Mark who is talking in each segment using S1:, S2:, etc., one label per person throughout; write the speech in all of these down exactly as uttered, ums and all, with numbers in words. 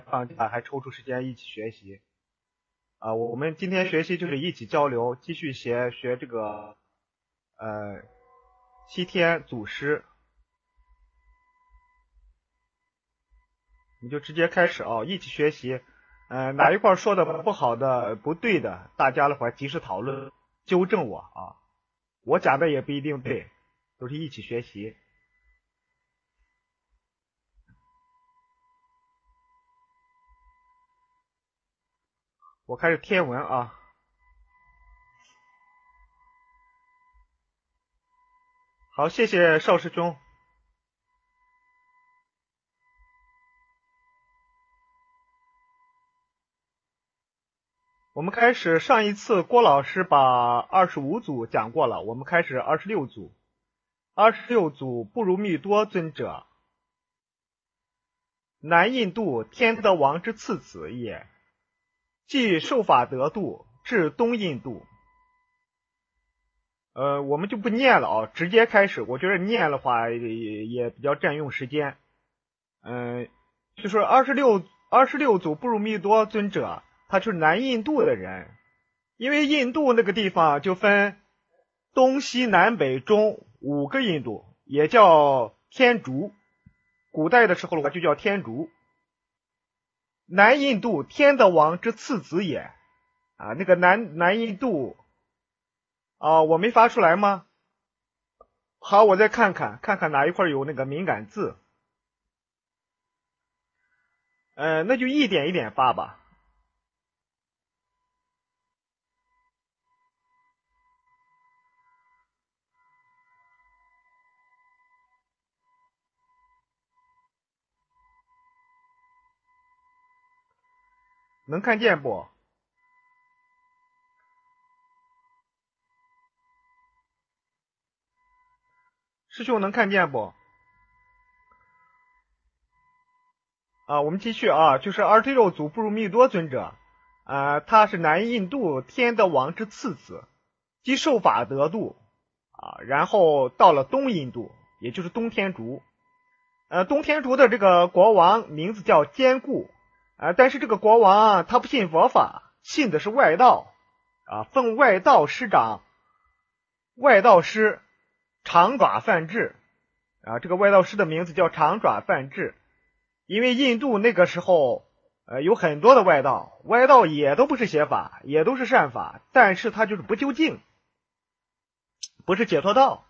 S1: 放假还抽出时间一起学习。啊，我们今天学习就是一起交流，继续学学这个呃七天祖师。你就直接开始啊，一起学习。呃，哪一块说的不好的、不对的，大家的话及时讨论，纠正我啊。我讲的也不一定对，都是一起学习。我开始贴文啊。好，谢谢邵师兄。我们开始，上一次郭老师把二十五组讲过了，我们开始二十六组。二十六组不如密多尊者，南印度天德王之次子也，即受法得度，至东印度。呃，我们就不念了啊，直接开始。我觉得念的话也也比较占用时间。嗯、呃，就是二十六二十六组不如密多尊者，他就是南印度的人。因为印度那个地方就分东西南北中五个印度，也叫天竺。古代的时候的话就叫天竺。南印度天德王之次子也啊，那个南南印度啊，我没发出来吗？好，我再看看看看哪一块有那个敏感字。呃，那就一点一点发吧。能看见不？师兄能看见不？啊，我们继续啊，就是二十六祖不如密多尊者，啊，他是南印度天德王之次子，即受法得度啊，然后到了东印度，也就是东天竺。呃，东天竺的这个国王名字叫坚固啊，但是这个国王啊，他不信佛法，信的是外道啊，奉外道师长，外道师长爪范志啊，这个外道师的名字叫长爪范志。因为印度那个时候呃有很多的外道，外道也都不是邪法，也都是善法，但是他就是不究竟，不是解脱道。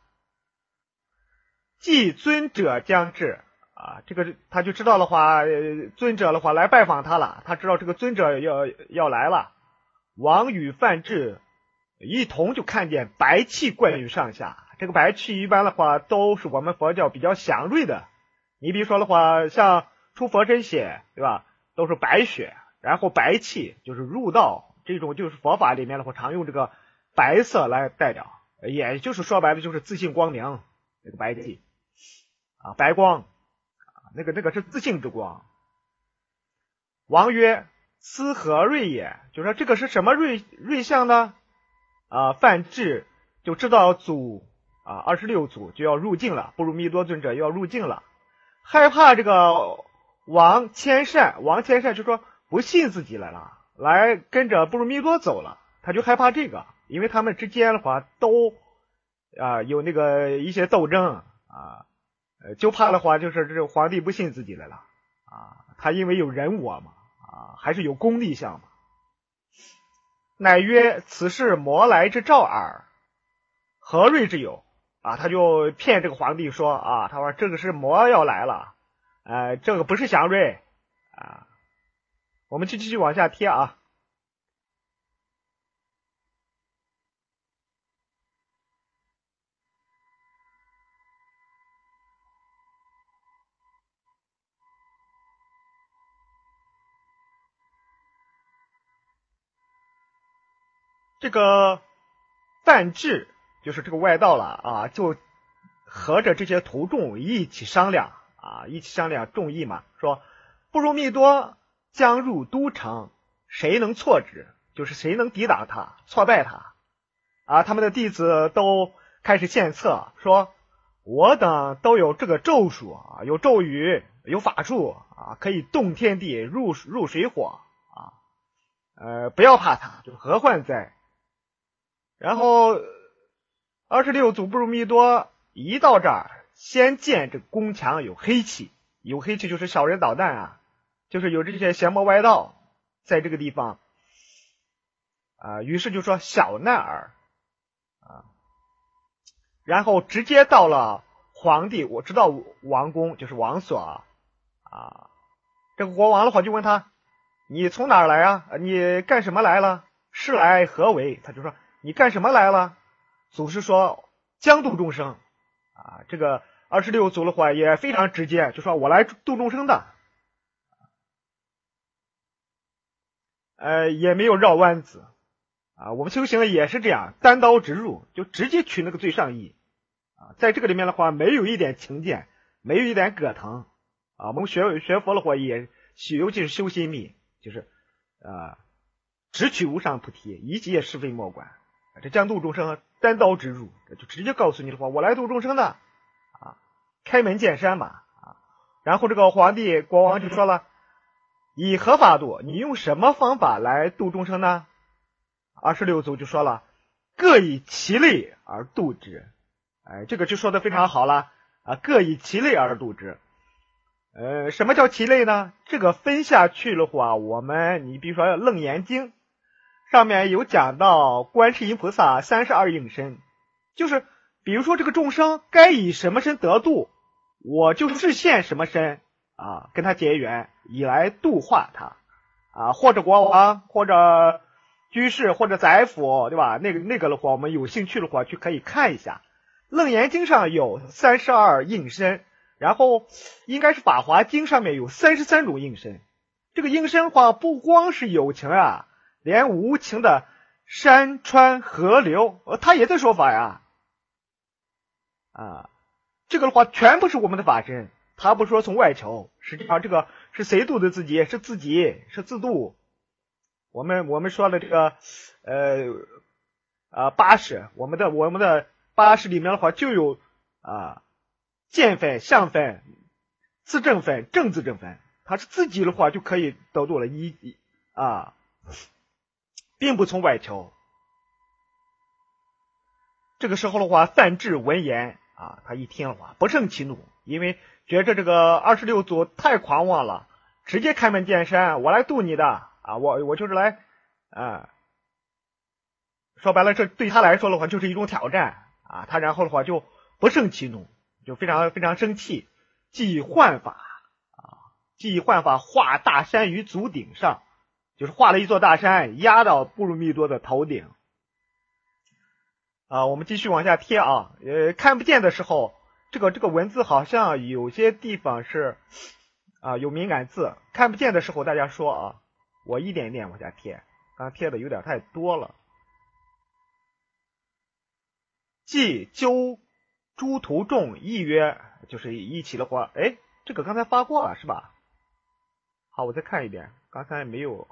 S1: 即尊者将至啊，这个他就知道的话，呃尊者的话来拜访他了，他知道这个尊者要要来了。王与范志一同就看见白气贯于上下，这个白气一般的话都是我们佛教比较祥瑞的，你比如说的话，像出佛身血，对吧？都是白血，然后白气就是入道，这种就是佛法里面的话，常用这个白色来代表，也就是说白了就是自信光明，那个白气啊，白光，那个那个是自信之光。王曰：“斯何瑞也？”就说这个是什么瑞瑞相呢？啊，范志就知道祖啊，二十六祖就要入境了，不如密多尊者要入境了，害怕这个王谦善，王谦善就说不信自己来了，来跟着不如密多走了，他就害怕这个，因为他们之间的话都啊有那个一些斗争啊，就怕的话就是这皇帝不信自己来了啊，他因为有人我嘛啊，还是有功利相嘛。乃曰：“此是魔来之兆耳，何瑞之有？”啊，他就骗这个皇帝说啊，他说这个是魔要来了，呃，这个不是祥瑞啊。我们就继续往下贴啊。这个范志就是这个外道了啊，就和着这些徒众一起商量啊，一起商量众议嘛，说不如密多将入都城，谁能挫之？就是谁能抵挡他，挫败他啊？他们的弟子都开始献策，说我等都有这个咒术啊，有咒语有法术啊，可以动天地，入入水火啊，呃，不要怕他，就何患哉？然后二十六祖不如弥多一到这儿，先见这宫墙有黑气，有黑气就是小人捣蛋啊，就是有这些邪魔歪道在这个地方啊，于是就说小难儿啊，然后直接到了皇帝，我知道王宫就是王所啊，这个国王的话就问他，你从哪儿来啊？你干什么来了？是来何为？他就说你干什么来了？祖师说将度众生啊，这个二十六祖的话也非常直接，就说我来度众生的，呃，也没有绕弯子啊。我们修行也是这样，单刀直入，就直接取那个最上义啊。在这个里面的话，没有一点情见，没有一点葛藤啊。我们学学佛的话也，尤其是修心密，就是啊，直取无上菩提，一切是非莫管。这将度众生，单刀直入，就直接告诉你的话，我来度众生的啊，开门见山嘛啊。然后这个皇帝国王就说了，以何法度？你用什么方法来度众生呢？二十六祖就说了，各以其类而度之。哎，这个就说的非常好了啊，各以其类而度之。呃，什么叫其类呢？这个分下去的话，我们你比如说《楞严经》上面有讲到观世音菩萨三十二应身，就是比如说这个众生该以什么身得度，我就示现什么身啊，跟他结缘，以来度化他啊，或者国王，或者居士，或者宰辅，对吧？那个那个的话，我们有兴趣的话去可以看一下，《楞严经》上有三十二应身，然后应该是《法华经》上面有三十三种应身。这个应身的话，不光是有情啊，连无情的山川河流，呃，他也在说法呀，啊，这个的话全部是我们的法身，他不说从外求，实际上这个是谁度的自己？是自己，是自度。我们我们说的这个呃啊八识，我们的我们的八识里面的话就有啊见分、相分、自证分、正自证分，他是自己的话就可以得度了，一啊。并不从外求。这个时候的话，范质闻言啊，他一听的话不胜其怒，因为觉着这个二十六祖太狂妄了，直接开门见山，我来度你的啊，我我就是来啊，说白了，这对他来说的话就是一种挑战啊，他然后的话就不胜其怒，就非常非常生气，即以幻法啊，即以幻法画大山于足顶上。就是画了一座大山，压到布鲁密多的头顶。啊，我们继续往下贴啊，呃，看不见的时候，这个这个文字好像有些地方是啊有敏感字，看不见的时候大家说啊，我一点一点往下贴，刚贴的有点太多了。即纠诸徒众议曰，就是一起的话，哎，这个刚才发过了是吧？好，我再看一遍，刚才没有。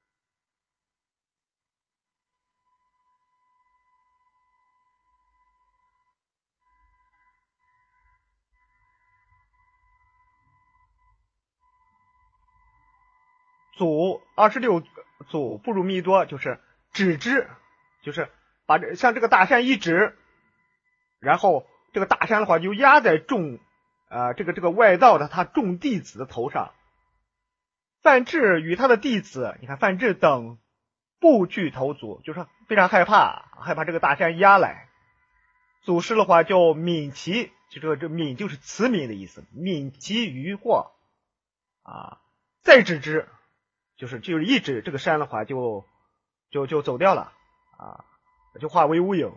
S1: 祖二十六祖不如弥多，就是指之，就是把这像这个大山一指，然后这个大山的话就压在众啊、呃、这个这个外道的他众弟子的头上。范质与他的弟子，你看范质等不惧头足，就是非常害怕，害怕这个大山压来。祖师的话就悯其，就这个这悯就是慈悯的意思，悯其于祸啊，再指之。就是就是一指这个山的话就就就走掉了啊，就化为乌有。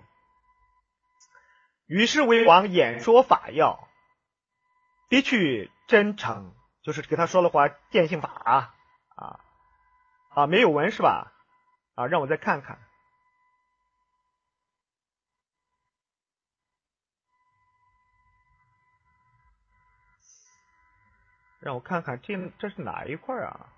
S1: 于是为王演说法要，必去真诚，就是给他说的话见性法啊啊啊没有文是吧？啊，让我再看看，让我看看这这是哪一块啊？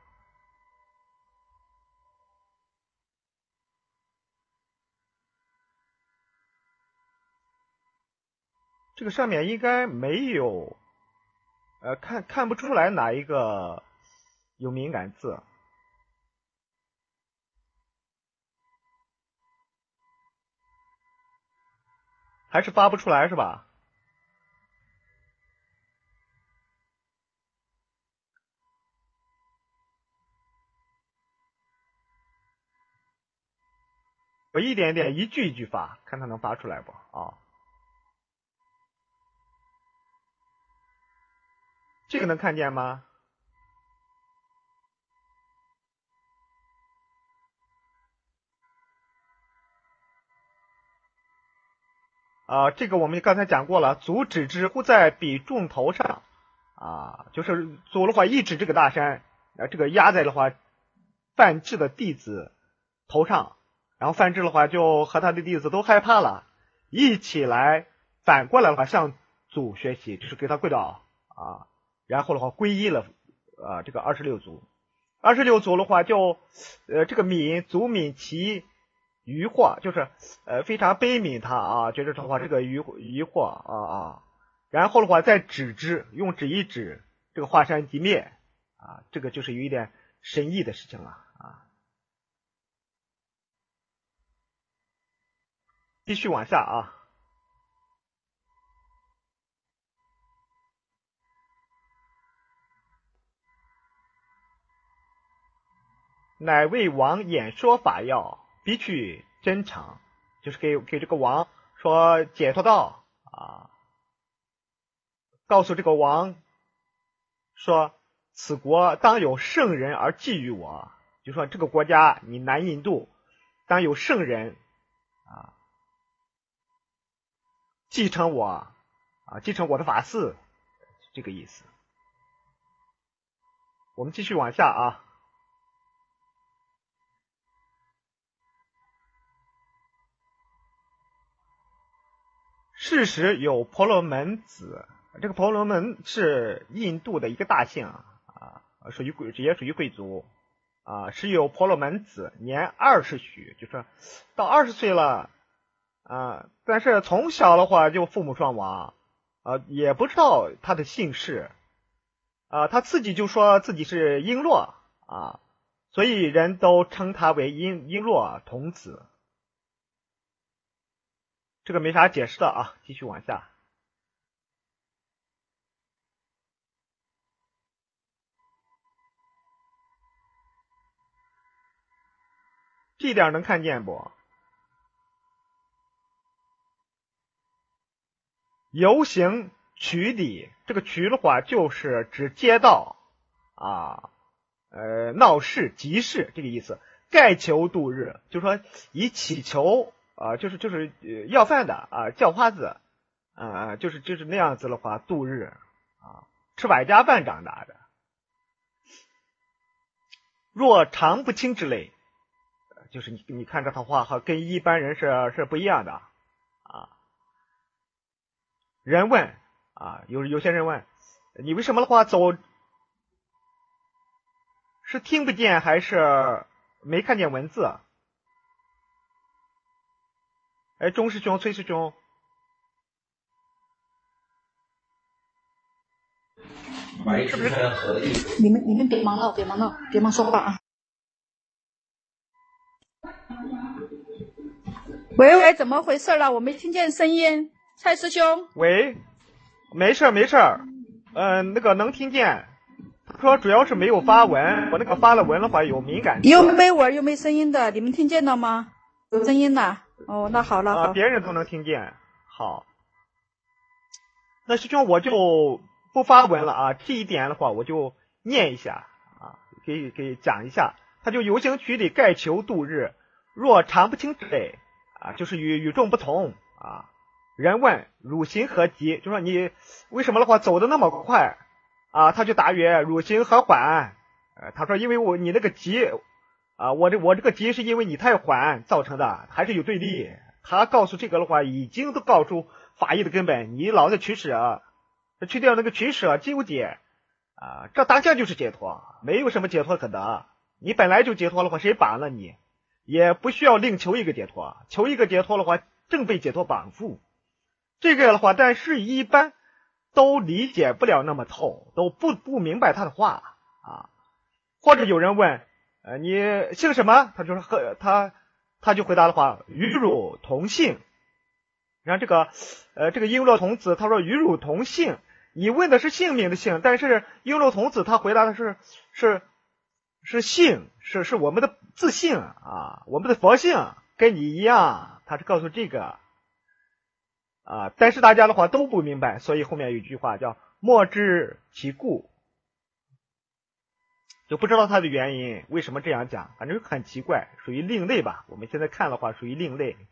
S1: 这个上面应该没有呃，看看不出来哪一个有敏感字，还是发不出来是吧？我一点点一句一句发，看它能发出来不啊？这个能看见吗？啊，这个我们刚才讲过了，足指之乎在笔重头上啊，就是足的话一指这个大山，啊，这个压在的话范质的弟子头上，然后范质的话就和他的弟子都害怕了，一起来反过来的话向祖学习，就是给他跪倒啊，然后的话皈依了啊这个二十六族，二十六族的话就呃这个悯祖悯其疑惑，就是呃非常悲悯他啊，觉得的话这个疑疑惑啊啊，然后的话再指之，用指一指，这个华山即灭啊，这个就是有一点神异的事情了啊。继续往下啊，乃为王演说法要，必去真诚，就是给给这个王说解脱道啊，告诉这个王说此国当有圣人而寄予我，就说这个国家你南印度当有圣人啊继承我啊继承我的法嗣，这个意思。我们继续往下啊。事实有婆罗门子，这个婆罗门是印度的一个大姓啊，属于贵也属于贵族啊，是有婆罗门子，年二十许，就说到二十岁了啊，但是从小的话就父母双亡啊，也不知道他的姓氏啊，他自己就说自己是璎珞啊，所以人都称他为璎璎珞童子。这个没啥解释的啊，继续往下。这一点能看见不？游行渠里，这个渠的话就是指街道啊，呃，闹市、集市这个意思。盖求度日，就说以乞求啊，就是就是要饭的啊，叫花子啊，就是就是那样子的话度日啊，吃百家饭长大的。若常不清之类，就是你你看这套话和跟一般人是是不一样的啊。人问啊，有有些人问你为什么的话走是听不见还是没看见文字？哎，钟师兄、崔师兄，是不是？
S2: 你们你们别忙了，别忙了，别忙说话啊！喂喂，怎么回事了？我没听见声音，蔡师兄。
S1: 喂，没事没事，嗯、呃，那个能听见。他说主要是没有发文，我那个发了文的话有敏感。
S2: 又没文又没声音的，你们听见了吗？有声音了。哦，那好了，好。
S1: 啊，别人都能听见。好，那师兄我就不发文了啊。这一点的话我就念一下啊，给给讲一下。他就游行渠里盖求度日，若常不清之类啊，就是与与众不同啊。人问汝行何急？就说你为什么的话走的那么快啊？他就答曰：汝行何缓？呃，他说因为我你那个急啊，我这我这个急是因为你太缓造成的，还是有对立。他告诉这个的话，已经都告出法义的根本，你老在取舍，去掉那个取舍纠结啊，这当下就是解脱，没有什么解脱可得。你本来就解脱的话，谁绑了你？也不需要另求一个解脱，求一个解脱的话，正被解脱绑缚。这个的话，但是一般都理解不了那么透，都不不明白他的话啊。或者有人问，呃，你姓什么？他就说和他他就回答的话，与汝同姓。然后这个呃这个璎珞童子他说与汝同姓，你问的是姓名的姓，但是璎珞童子他回答的是是是姓，是是我们的自姓啊，我们的佛性跟你一样，他是告诉这个啊，但是大家的话都不明白，所以后面有一句话叫莫知其故，就不知道他的原因，为什么这样讲，反正很奇怪，属于另类吧，我们现在看的话属于另类。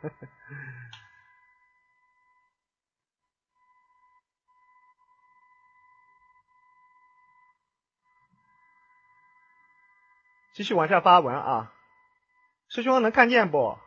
S1: 继续往下发文啊，师兄能看见不？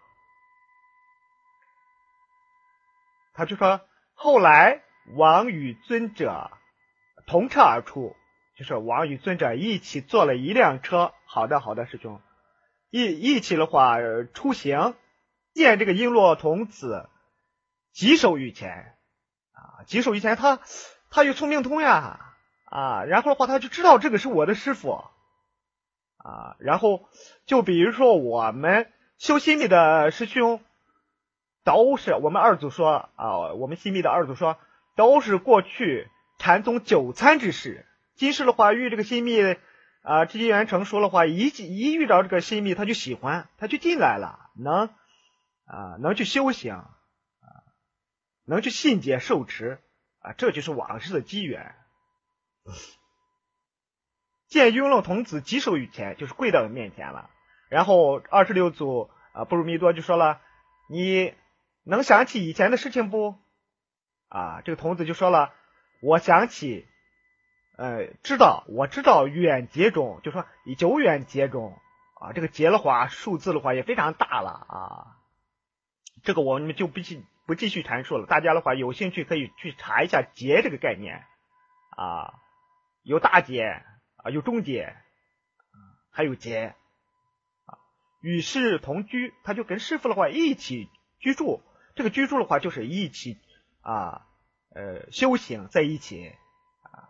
S1: 他就说后来王与尊者同车而出，就是王与尊者一起坐了一辆车。好的好的，师兄，一一起的话出行，见这个璎珞童子稽首于前啊，稽首于前，他他有聪明通呀啊，然后的话他就知道这个是我的师傅啊，然后就比如说我们修心密的师兄都是我们二祖说啊，我们心密的二祖说都是过去禅宗九参之士，今世的话遇这个心密啊，智积元成说的话，一一遇到这个心密他就喜欢，他就进来了，能啊能去修行啊，能去信解受持啊，这就是往世的机缘。见璎珞童子稽首于前，就是跪到面前了。然后二十六祖啊不如弥多就说了，你能想起以前的事情不？啊，这个童子就说了，我想起，呃，知道，我知道远劫中，就说以久远劫中啊，这个劫的话，数字的话也非常大了啊。这个我们就不继不继续阐述了，大家的话有兴趣可以去查一下劫这个概念啊，有大劫啊，有中劫，还有劫啊。与世同居，他就跟师傅的话一起居住，这个居住的话就是一起啊，呃，修行在一起啊。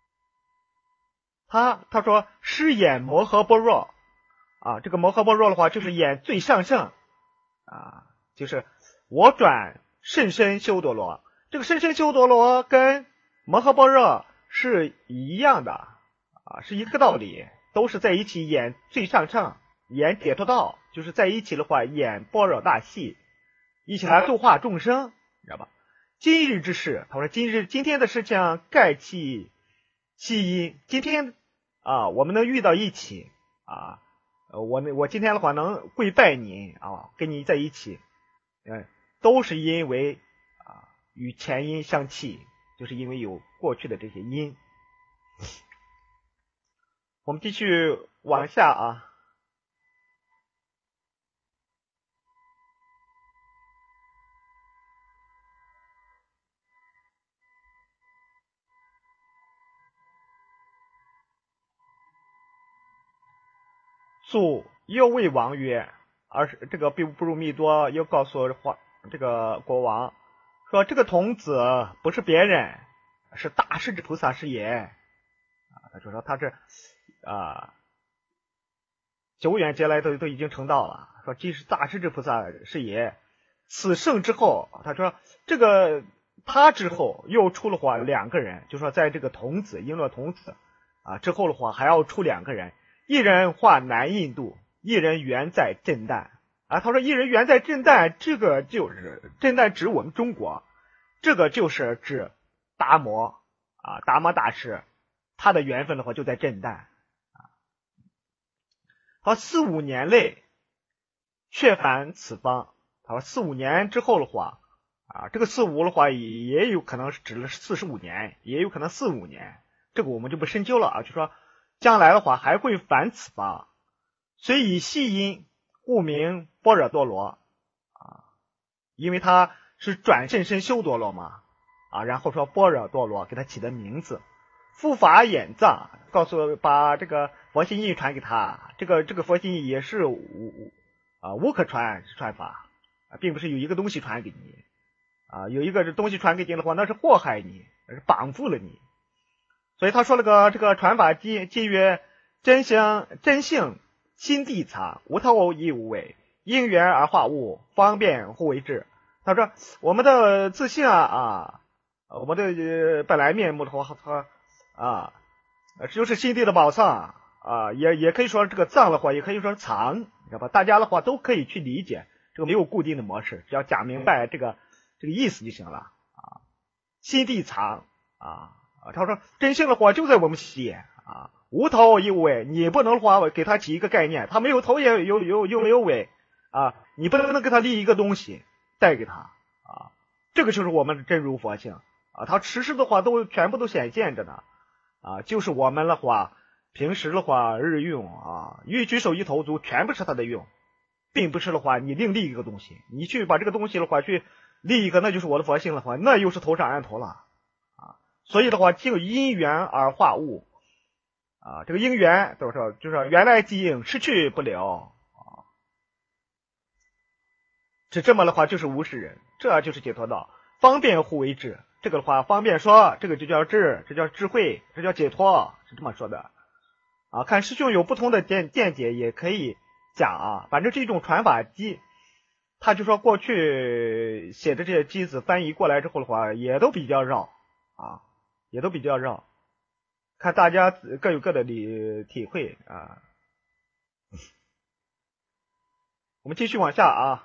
S1: 他他说师演摩诃般若啊，这个摩诃般若的话就是演最上圣啊，就是我转甚深修多罗，这个甚深修多罗跟摩诃般若是一样的啊，是一个道理，都是在一起演最上乘，演解脱道，就是在一起的话演般若大戏，一起来度化众生，你知道吧？今日之事，他说今日今天的事情盖其其因，今天啊我们能遇到一起啊，我我今天的话能跪拜你啊，跟你在一起，嗯，都是因为啊与前因相契，就是因为有过去的这些因。我们继续往下啊。祖又谓王曰，而是这个不如弥多又告诉这个国王说，这个童子不是别人，是大势至菩萨是也啊。他就说他是啊久远劫来都都已经成道了，说即是大势至菩萨是也。此圣之后，他说这个他之后又出了话两个人，就说在这个童子璎珞童子啊之后的话还要出两个人，一人化南印度，一人原在震旦啊。他说一人原在震旦，这个就是震旦指我们中国，这个就是指达摩啊，达摩大师，他的缘分的话就在震旦啊。他说四五年内却返此方，他说四五年之后的话啊，这个四五的话也有可能是指了四十五年，也有可能四五年，这个我们就不深究了啊，就说将来的话还会返此方，虽以细因故名般若多罗啊，因为他是转甚深修多罗嘛啊，然后说般若多罗给他起的名字。复法演藏，告诉把这个佛心印传给他，这个这个佛心印也是无啊无可传传法啊，并不是有一个东西传给你啊，有一个东西传给你的话，那是祸害你绑住了你。所以他说了个这个传法机，即曰真性真性心地藏，无头亦无尾，因缘而化物，方便互为之。他说我们的自信啊啊，我们的、呃、本来面目的话，它啊，这就是心地的宝藏啊，也也可以说这个藏的话，也可以说藏，知道吧？大家的话都可以去理解，这个没有固定的模式，只要讲明白这个这个意思就行了啊。心地藏啊。啊，他说真性的话就在我们心啊，无头亦无尾，你不能的话给他起一个概念，他没有头也有有又没有尾啊，你不能给他立一个东西带给他啊，这个就是我们的真如佛性啊，他时时的话都全部都显现着呢啊，就是我们的话平时的话日用啊，一举手一投足全部是他的用，并不是的话你另立一个东西，你去把这个东西的话去立一个，那就是我的佛性的话，那又是头上安头了。所以的话，就因缘而化物啊，这个因缘都是就是原来即应，失去不了啊。这这么的话就是无始人，这就是解脱道，方便互为智。这个的话方便说，这个就叫智，这叫智慧，这叫解脱，是这么说的啊。看师兄有不同的见见解，也可以讲啊。反正这种传法机，他就说过去写的这些机子翻译过来之后的话，也都比较绕啊。也都比较绕，看大家各有各的理体会啊。我们继续往下啊。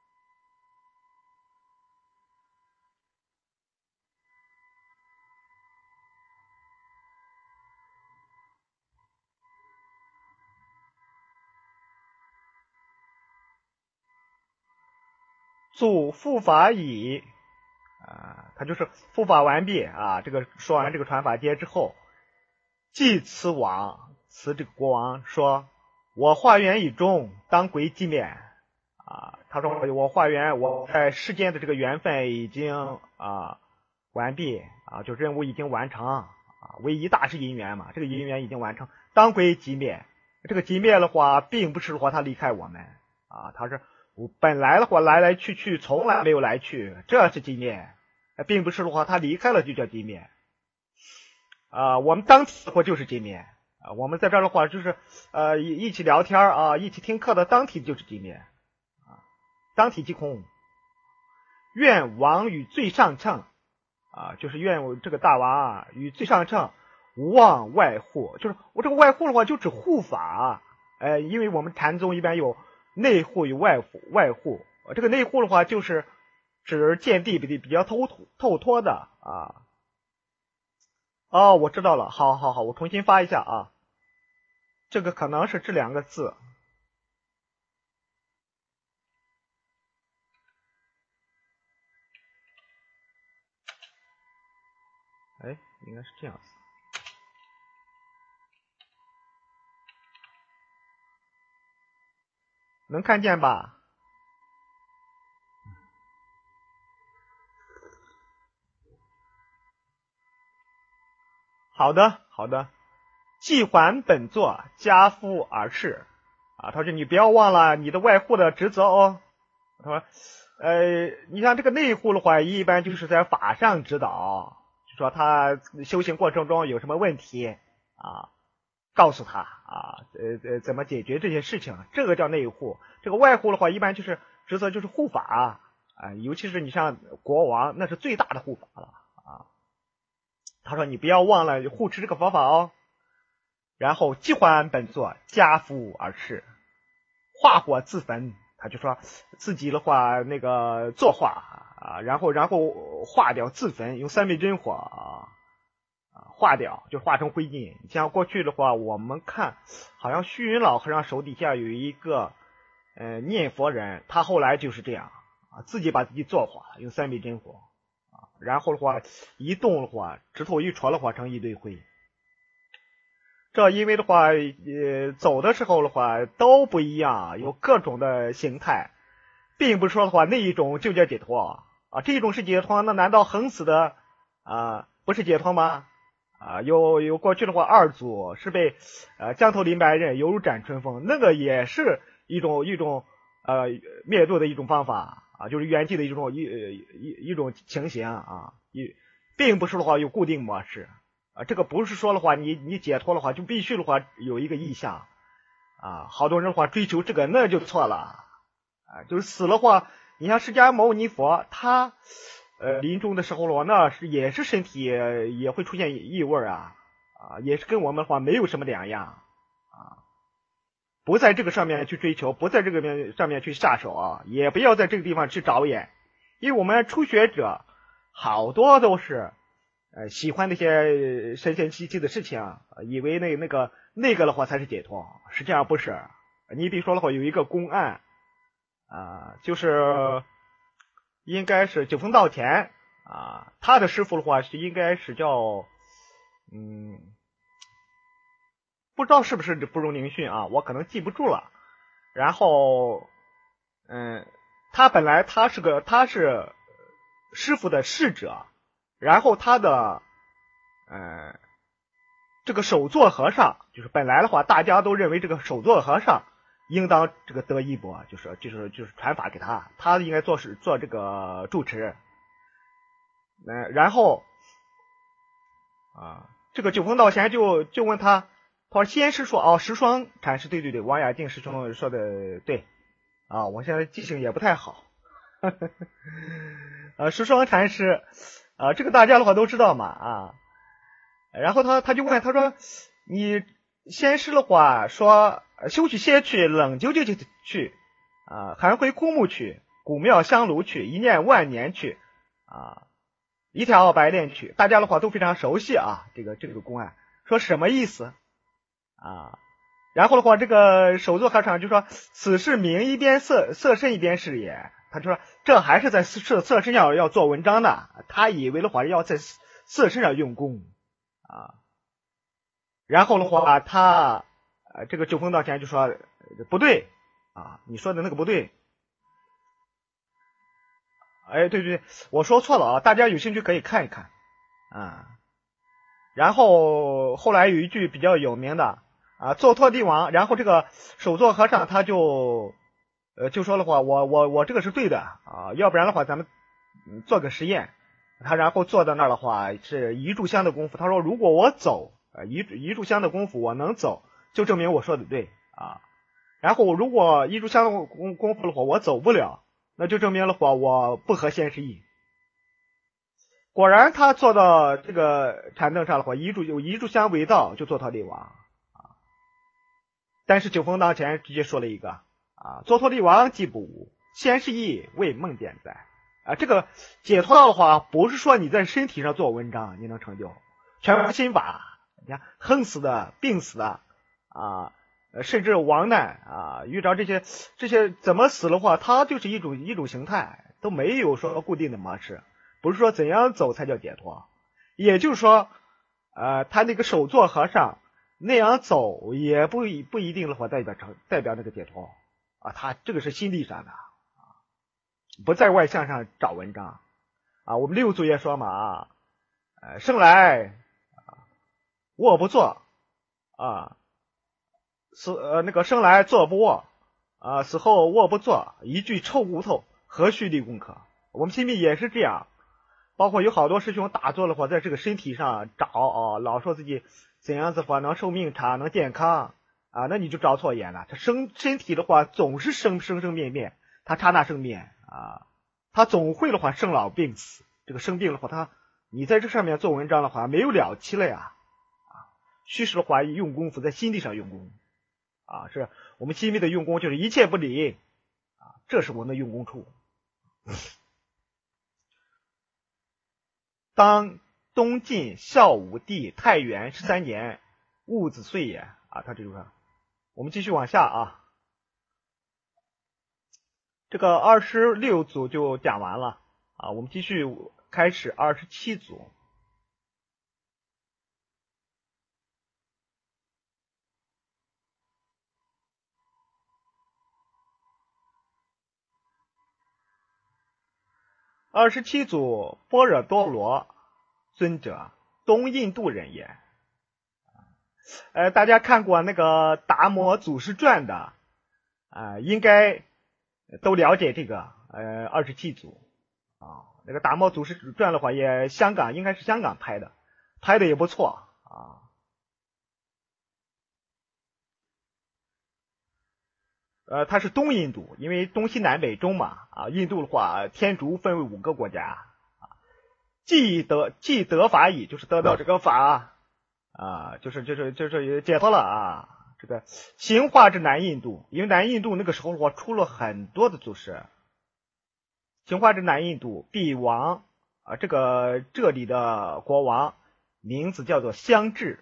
S1: 祖复法已啊，他就是复法完毕啊。这个说完这个传法阶之后，祭慈王，慈这个国王说：“我化缘已终，当归寂灭。”啊，他说我化缘，我在世间的这个缘分已经啊完毕啊，就任务已经完成啊。唯一大是因缘嘛，这个因缘已经完成，当归寂灭。这个寂灭的话，并不是说他离开我们啊，他是我本来的话来来去去，从来没有来去，这是寂灭，并不是的话他离开了就叫寂灭啊。我们当体的话就是寂灭啊，我们在这儿的话就是呃一一起聊天啊，一起听课的当体就是寂灭啊，当体即空。愿王与最上乘啊，就是愿我这个大王啊与最上乘无忘外护，就是我这个外护的话就指护法，呃，因为我们禅宗一般有内护与外护，外护这个内护的话就是指见地比比较透透脱的啊。哦，我知道了，好好好，我重新发一下啊，这个可能是这两个字。哎，应该是这样子，能看见吧？好的，好的。既还本座，家夫而事啊。他说你不要忘了你的外护的职责哦。他说，呃，你像这个内护的话，一般就是在法上指导。就说他修行过程中有什么问题啊，告诉他啊，呃呃，怎么解决这些事情，这个叫内护。这个外护的话，一般就是职责就是护法啊，尤其是你像国王，那是最大的护法了啊。他说你不要忘了护持这个佛法哦。然后既还本座，家夫而事，化火自焚。他就说自己的话那个作化啊，然后然后化掉自焚，用三昧真火啊化掉，就化成灰烬。像过去的话，我们看好像虚云老和尚手底下有一个呃念佛人，他后来就是这样啊，自己把自己作化，用三昧真火啊，然后的话一动的话，指头一戳的话成一堆灰。这因为的话，呃，走的时候的话都不一样，有各种的形态，并不是说的话那一种就叫解脱啊，这一种是解脱，那难道横死的啊不是解脱吗？啊，有有过去的话，二祖是被呃江头林白刃犹如斩春风，那个也是一种一种呃灭度的一种方法啊，就是圆寂的一种一一一种情形啊，一并不是的话有固定模式啊，这个不是说的话你你解脱的话就必须的话有一个意向啊，好多人的话追求这个那就错了啊，就是死的话，你像释迦牟尼佛他呃临终的时候的话，那是也是身体也会出现异味啊啊，也是跟我们的话没有什么两样啊，不在这个上面去追求，不在这个面上面去下手啊，也不要在这个地方去着眼，因为我们初学者好多都是呃喜欢那些神神奇奇的事情，以为那那个那个的话才是解脱，实际上不是。你比如说的话，有一个公案啊、呃，就是应该是九峰道田啊，他的师傅的话是应该是叫嗯。不知道是不是不容宁训啊，我可能记不住了。然后，嗯，他本来他是个他是师傅的侍者，然后他的，嗯，这个首座和尚，就是本来的话，大家都认为这个首座和尚应当这个得衣钵，就是就是就是传法给他，他应该做是做这个住持。嗯，然后，啊，这个九峰道贤就就问他。他说先是说哦，石霜禅师，对对对，王雅静师兄说的对啊，我现在记性也不太好。呃，石霜禅师啊，这个大家的话都知道嘛啊。然后他他就问他说，你先师的话说休去歇去，冷啾啾就去啊，寒回枯木去，古庙香炉去，一念万年去啊，一条白链去，大家的话都非常熟悉啊，这个这个公案说什么意思？啊，然后的话，这个首座和尚就说：“此事名一边色，色身一边是也。”他就说：“这还是在色色身上要做文章的。”他以为的话要在色身上用功啊。然后的话，他呃这个九峰道贤就说：“不对啊，你说的那个不对。”哎，对对对，我说错了啊，大家有兴趣可以看一看啊。然后后来有一句比较有名的。啊，做托地王，然后这个首座和尚他就，呃，就说的话，我我我这个是对的啊，要不然的话咱们做个实验。他然后坐在那儿的话是一炷香的功夫，他说如果我走，啊一一炷香的功夫我能走，就证明我说的对啊。然后如果一炷香的功功夫的话我走不了，那就证明的话我不合先师意。果然他坐到这个禅凳上的话，一炷一炷香为道，就做托地王。但是九峰当前直接说了一个啊，做托地王既不无，先师意为梦点在啊。这个解脱的话，不是说你在身体上做文章你能成就，全部心法。你看横死的、病死的啊，甚至亡难啊，遇到这些这些怎么死的话，它就是一种一种形态，都没有说固定的模式，不是说怎样走才叫解脱。也就是说，呃，他那个首座和尚。那样走也不不一定的话代表成代表那个解脱啊，他这个是心地上的啊，不在外向上找文章啊。我们六祖也说嘛啊，呃，生来啊卧不坐啊，死呃那个生来坐不卧啊，死后卧不坐，一具臭骨头，何须立功课？我们心里也是这样，包括有好多师兄打坐的话，在这个身体上找啊，老说自己。怎样子话能寿命长能健康啊？那你就找错眼了。他生身体的话总是生生生灭灭，他刹那生灭啊，他总会的话生老病死。这个生病的话，他你在这上面做文章的话没有了期了呀啊！虚实的话用功夫在心地上用功啊，是我们心地的用功就是一切不离啊，这是我们的用功处。当东晋孝武帝太元十三年戊子岁也啊，他这就是我们继续往下啊，这个二十六组就讲完了啊，我们继续开始二十七组。二十七组般若多罗尊者，东印度人也。呃，大家看过那个《达摩祖师传》的啊、呃，应该都了解这个呃二十七组啊。那个《大漠祖师传》的话，也香港应该是香港拍的，拍的也不错啊。呃，它是东印度，因为东西南北中嘛啊。印度的话，天竺分为五个国家啊。既得既得法已，就是得到这个法啊，就是就是就是解脱了啊。这个行化之南印度，因为南印度那个时候的话出了很多的祖师。行化之南印度，帝王啊，这个这里的国王名字叫做香智，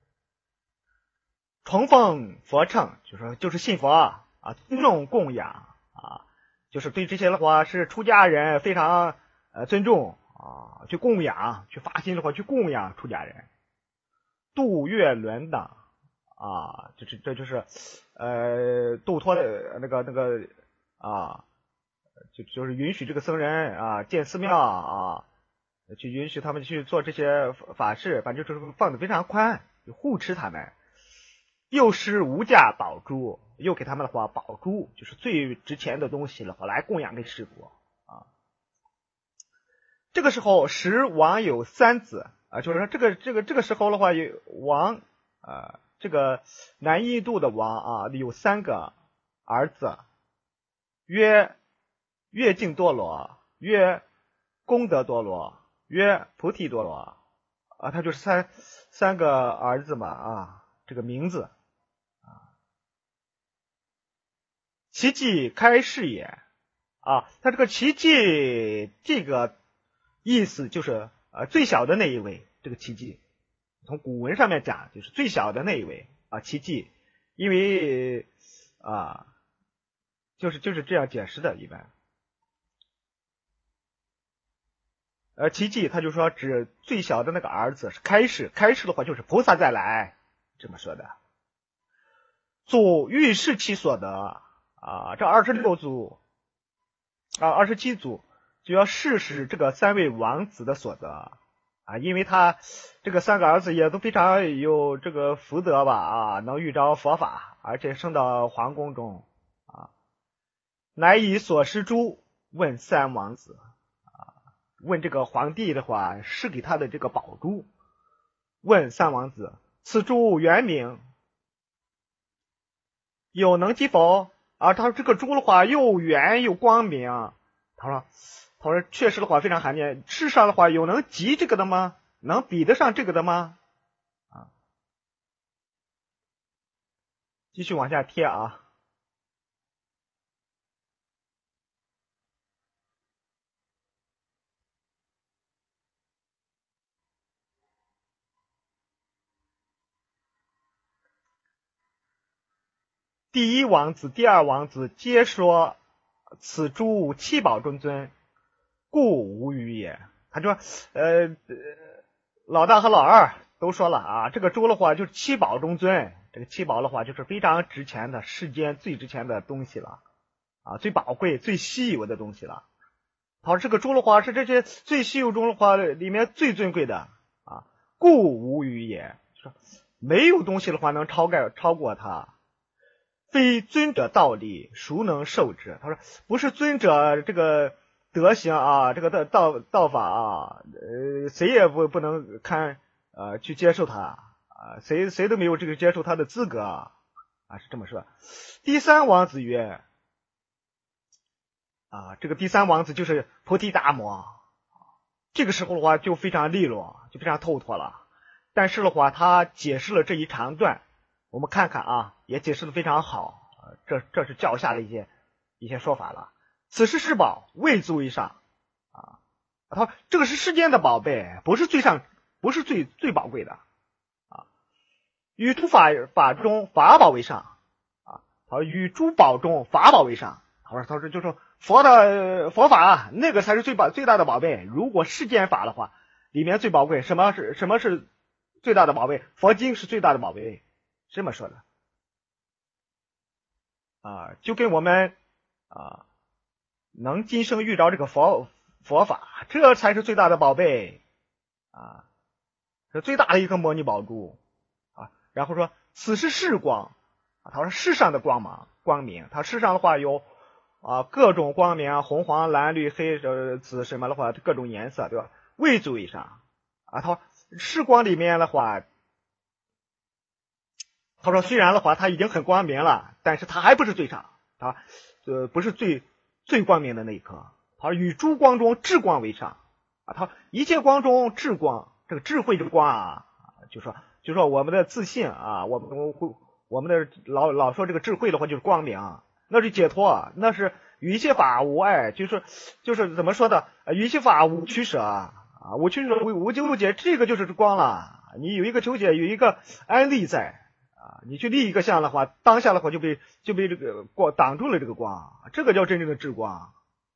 S1: 崇奉佛乘，就是就是信佛啊，尊重供养啊，就是对这些的话是出家人非常呃尊重啊，去供养，去发心的话去供养出家人。度月轮等啊，这这这就是呃度脱的那个那个啊。就就是允许这个僧人啊建寺庙啊，去允许他们去做这些法事，反正就是放的非常宽，就护持他们。又施无价宝珠，又给他们的话宝珠，就是最值钱的东西了，来供养给师傅啊。这个时候时王有三子啊，就是说这个这个这个时候的话，有王啊，这个南印度的王啊有三个儿子，曰月净多罗，曰功德多罗，曰菩提多罗啊，他就是三三个儿子嘛啊，这个名字啊，奇迹开示也啊，他这个奇迹这个意思就是呃最小的那一位，这个奇迹从古文上面讲就是最小的那一位啊，奇迹，因为啊就是就是这样解释的，一般。呃，奇迹他就说指最小的那个儿子是开示，开示的话就是菩萨再来这么说的。祖欲视其所得啊，这二十六祖啊二十七祖就要试试这个三位王子的所得啊，因为他这个三个儿子也都非常有这个福德吧啊，能遇着佛法，而且升到皇宫中啊，乃以所施珠问三王子。问这个皇帝的话，是给他的这个宝珠。问三王子，此珠圆明，有能及否？啊，他说这个珠的话又圆又光明。他说，他说确实的话非常罕见，世上的话有能及这个的吗？能比得上这个的吗？啊，继续往下贴啊。第一王子、第二王子皆说此诸七宝中尊，故无余也。他说，呃，老大和老二都说了啊，这个珠的话就是七宝中尊，这个七宝的话就是非常值钱的，世间最值钱的东西了啊，最宝贵、最稀有的东西了。他说这个珠的话是这些最稀有中的话里面最尊贵的啊，故无余也。说没有东西的话能超盖超过它。非尊者道理，孰能受之？他说，不是尊者这个德行啊，这个道道道法啊，呃，谁也不不能看呃去接受他啊，谁谁都没有这个接受他的资格啊，是这么说。第三王子曰啊，这个第三王子就是菩提达摩，这个时候的话就非常利落，就非常透脱了。但是的话，他解释了这一长段。我们看看啊，也解释的非常好，这这是教下的一些一些说法了。此是世宝，未足为上啊。他说这个是世间的宝贝，不是最上，不是最最宝贵的啊。与诸法法中法宝为上啊。他说与诸宝中法宝为上。他说他说就说佛的佛法那个才是最宝最大的宝贝。如果世间法的话，里面最宝贵，什么是什么是最大的宝贝？佛经是最大的宝贝。这么说的啊，就跟我们啊能今生遇着这个佛佛法，这才是最大的宝贝啊，是最大的一个摩尼宝珠啊。然后说此是世光啊，他说世上的光芒光明，他世上的话有啊，各种光明，红黄蓝绿黑呃紫什么的话，各种颜色，对吧？为最为上啊。他视光里面的话，他说虽然的话他已经很光明了，但是他还不是最上，他呃不是最最光明的那一颗。他说与诸光中至光为上啊，他一切光中至光，这个智慧之光啊，就说就说我们的自信啊，我们我我们的老老说这个智慧的话就是光明，那是解脱，那是与一切法无碍，就是就是怎么说的，与一切法无取舍啊，无取舍无无纠结，这个就是光了。你有一个纠结，有一个安立在啊，你去立一个相的话，当下的话就被就被这个光挡住了这个光，这个叫真正的智光。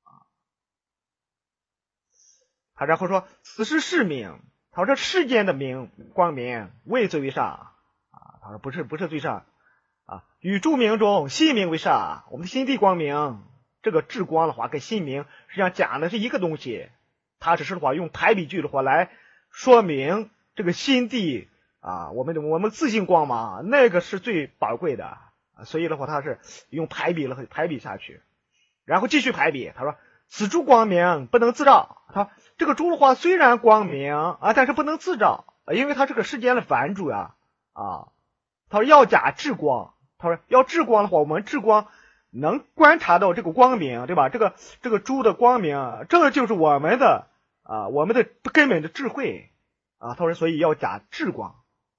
S1: 他然后说此是世明，他说这世间的明光明未最为上啊，他说不是不是最上啊，宇宙明中心明为上，我们的心地光明，这个智光的话跟心明实际上讲的是一个东西，他只是的话用排比句的话来说明这个心地啊，我们的我们自信光芒那个是最宝贵的，所以的话他是用排比了排比下去，然后继续排比，他说此诸光明不能自照，他这个诸的话虽然光明啊，但是不能自照，因为它是个世间的凡主呀啊。他说要假智光，他说要智光的话，我们智光能观察到这个光明，对吧？这个这个诸的光明，这就是我们的啊，我们的根本的智慧啊。他说所以要假智光。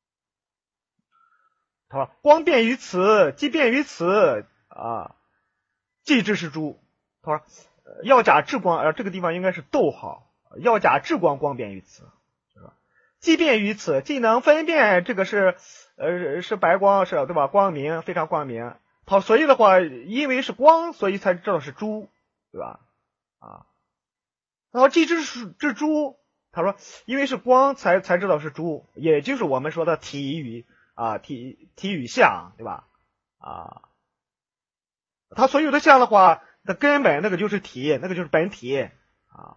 S1: 他说光便于此，即便于此啊，即知是诸。他说要假智光，呃，这个地方应该是逗号。要假智光光便于此，即便于此，既能分辨这个是呃是白光，是对吧？光明非常光明。好，所以的话，因为是光，所以才知道是珠，对吧？啊，然后既知是这珠，他说因为是光才才知道是珠，也就是我们说的体与啊体体与相，对吧？啊，他所有的相的话，那根本那个就是体，那个就是本体啊。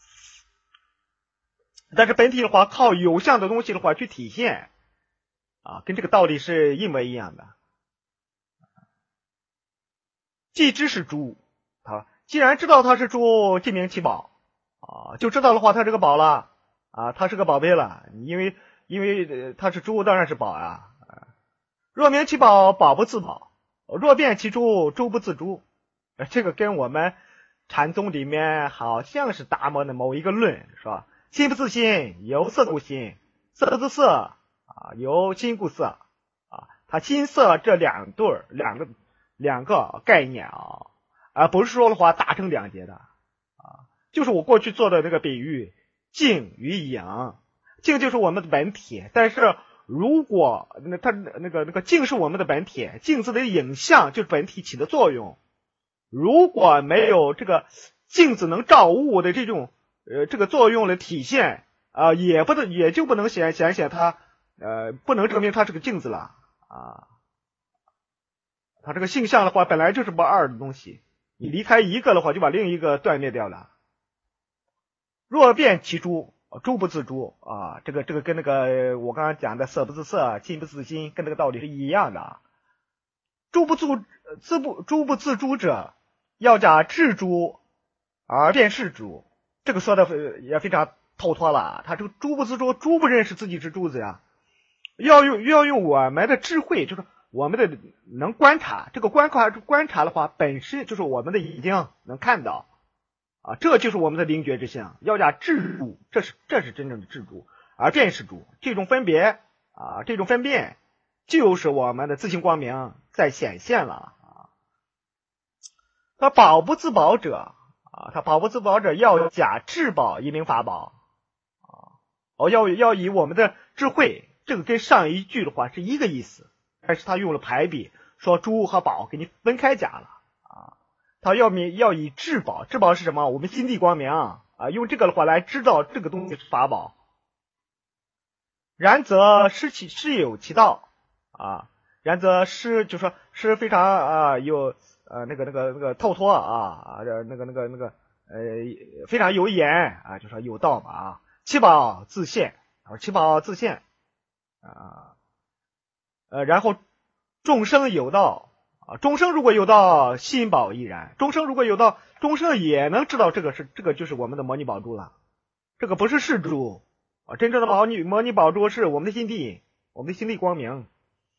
S1: 但是本体的话，靠有相的东西的话去体现啊，跟这个道理是一模一样的。既知是珠，啊，既然知道它是珠，即名其宝啊，就知道的话，它是个宝了啊，它是个宝贝了。因为因为它是珠，当然是宝啊。若名其宝，宝不自宝；若辨其珠，珠不自珠。这个跟我们禅宗里面好像是达摩的某一个论，是吧？心不自心，由色故心；色不自色啊，由心故色啊。它心色这两对儿，两个两个概念啊，而不是说的话大成两截的啊。就是我过去做的那个比喻，静与影，静就是我们的本体，但是如果那它那个那个静是我们的本体，镜子的影像就是本体起的作用。如果没有这个镜子能照物的这种呃，这个作用的体现啊、呃，也不能也就不能显显显它，呃，不能证明它是个镜子了啊。它这个性相的话，本来就是不二的东西，你离开一个的话，就把另一个断灭掉了。若辨其珠，珠不自珠啊，这个这个跟那个我刚刚讲的色不自色，心不自心，跟这个道理是一样的。珠不自自不珠不自珠者，要假智珠而辨是珠。这个说的也非常透脱了，他这个珠不自珠，珠不认识自己是珠子呀，要用要用我们的智慧，就是我们的能观察，这个观察观察的话，本身就是我们的眼睛能看到啊，这就是我们的灵觉之相，要假智珠，这是这是真正的智珠，而辨识珠，这种分别啊，这种分辨，就是我们的自性光明在显现了啊。他宝不自宝者。啊，他宝不自宝者，要假智宝以名法宝啊，哦，要要以我们的智慧，这个跟上一句的话是一个意思，但是他用了排比，说珠和宝给你分开讲了啊。他要明要以智宝，智宝是什么？我们心地光明啊，用这个的话来知道这个东西是法宝。然则失其失有其道啊，然则失就说失非常啊有。呃，那个、那个、那个透脱啊，那个、那个、那个，呃，非常有眼啊，就说有道嘛啊。七宝自现，啊，七宝自现啊，呃，然后众生有道啊，众生如果有道，心宝亦然。众生如果有道，众生也能知道这个是这个就是我们的摩尼宝珠了。这个不是世珠啊，真正的摩尼摩尼宝珠是我们的心地，我们的心地光明。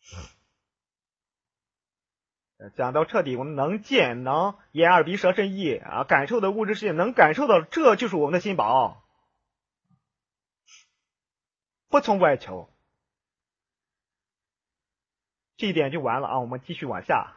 S1: 讲到彻底，我们能见，能眼耳鼻舌身意啊，感受的物质世界能感受到，这就是我们的心宝，不从外求。这一点就完了啊，我们继续往下。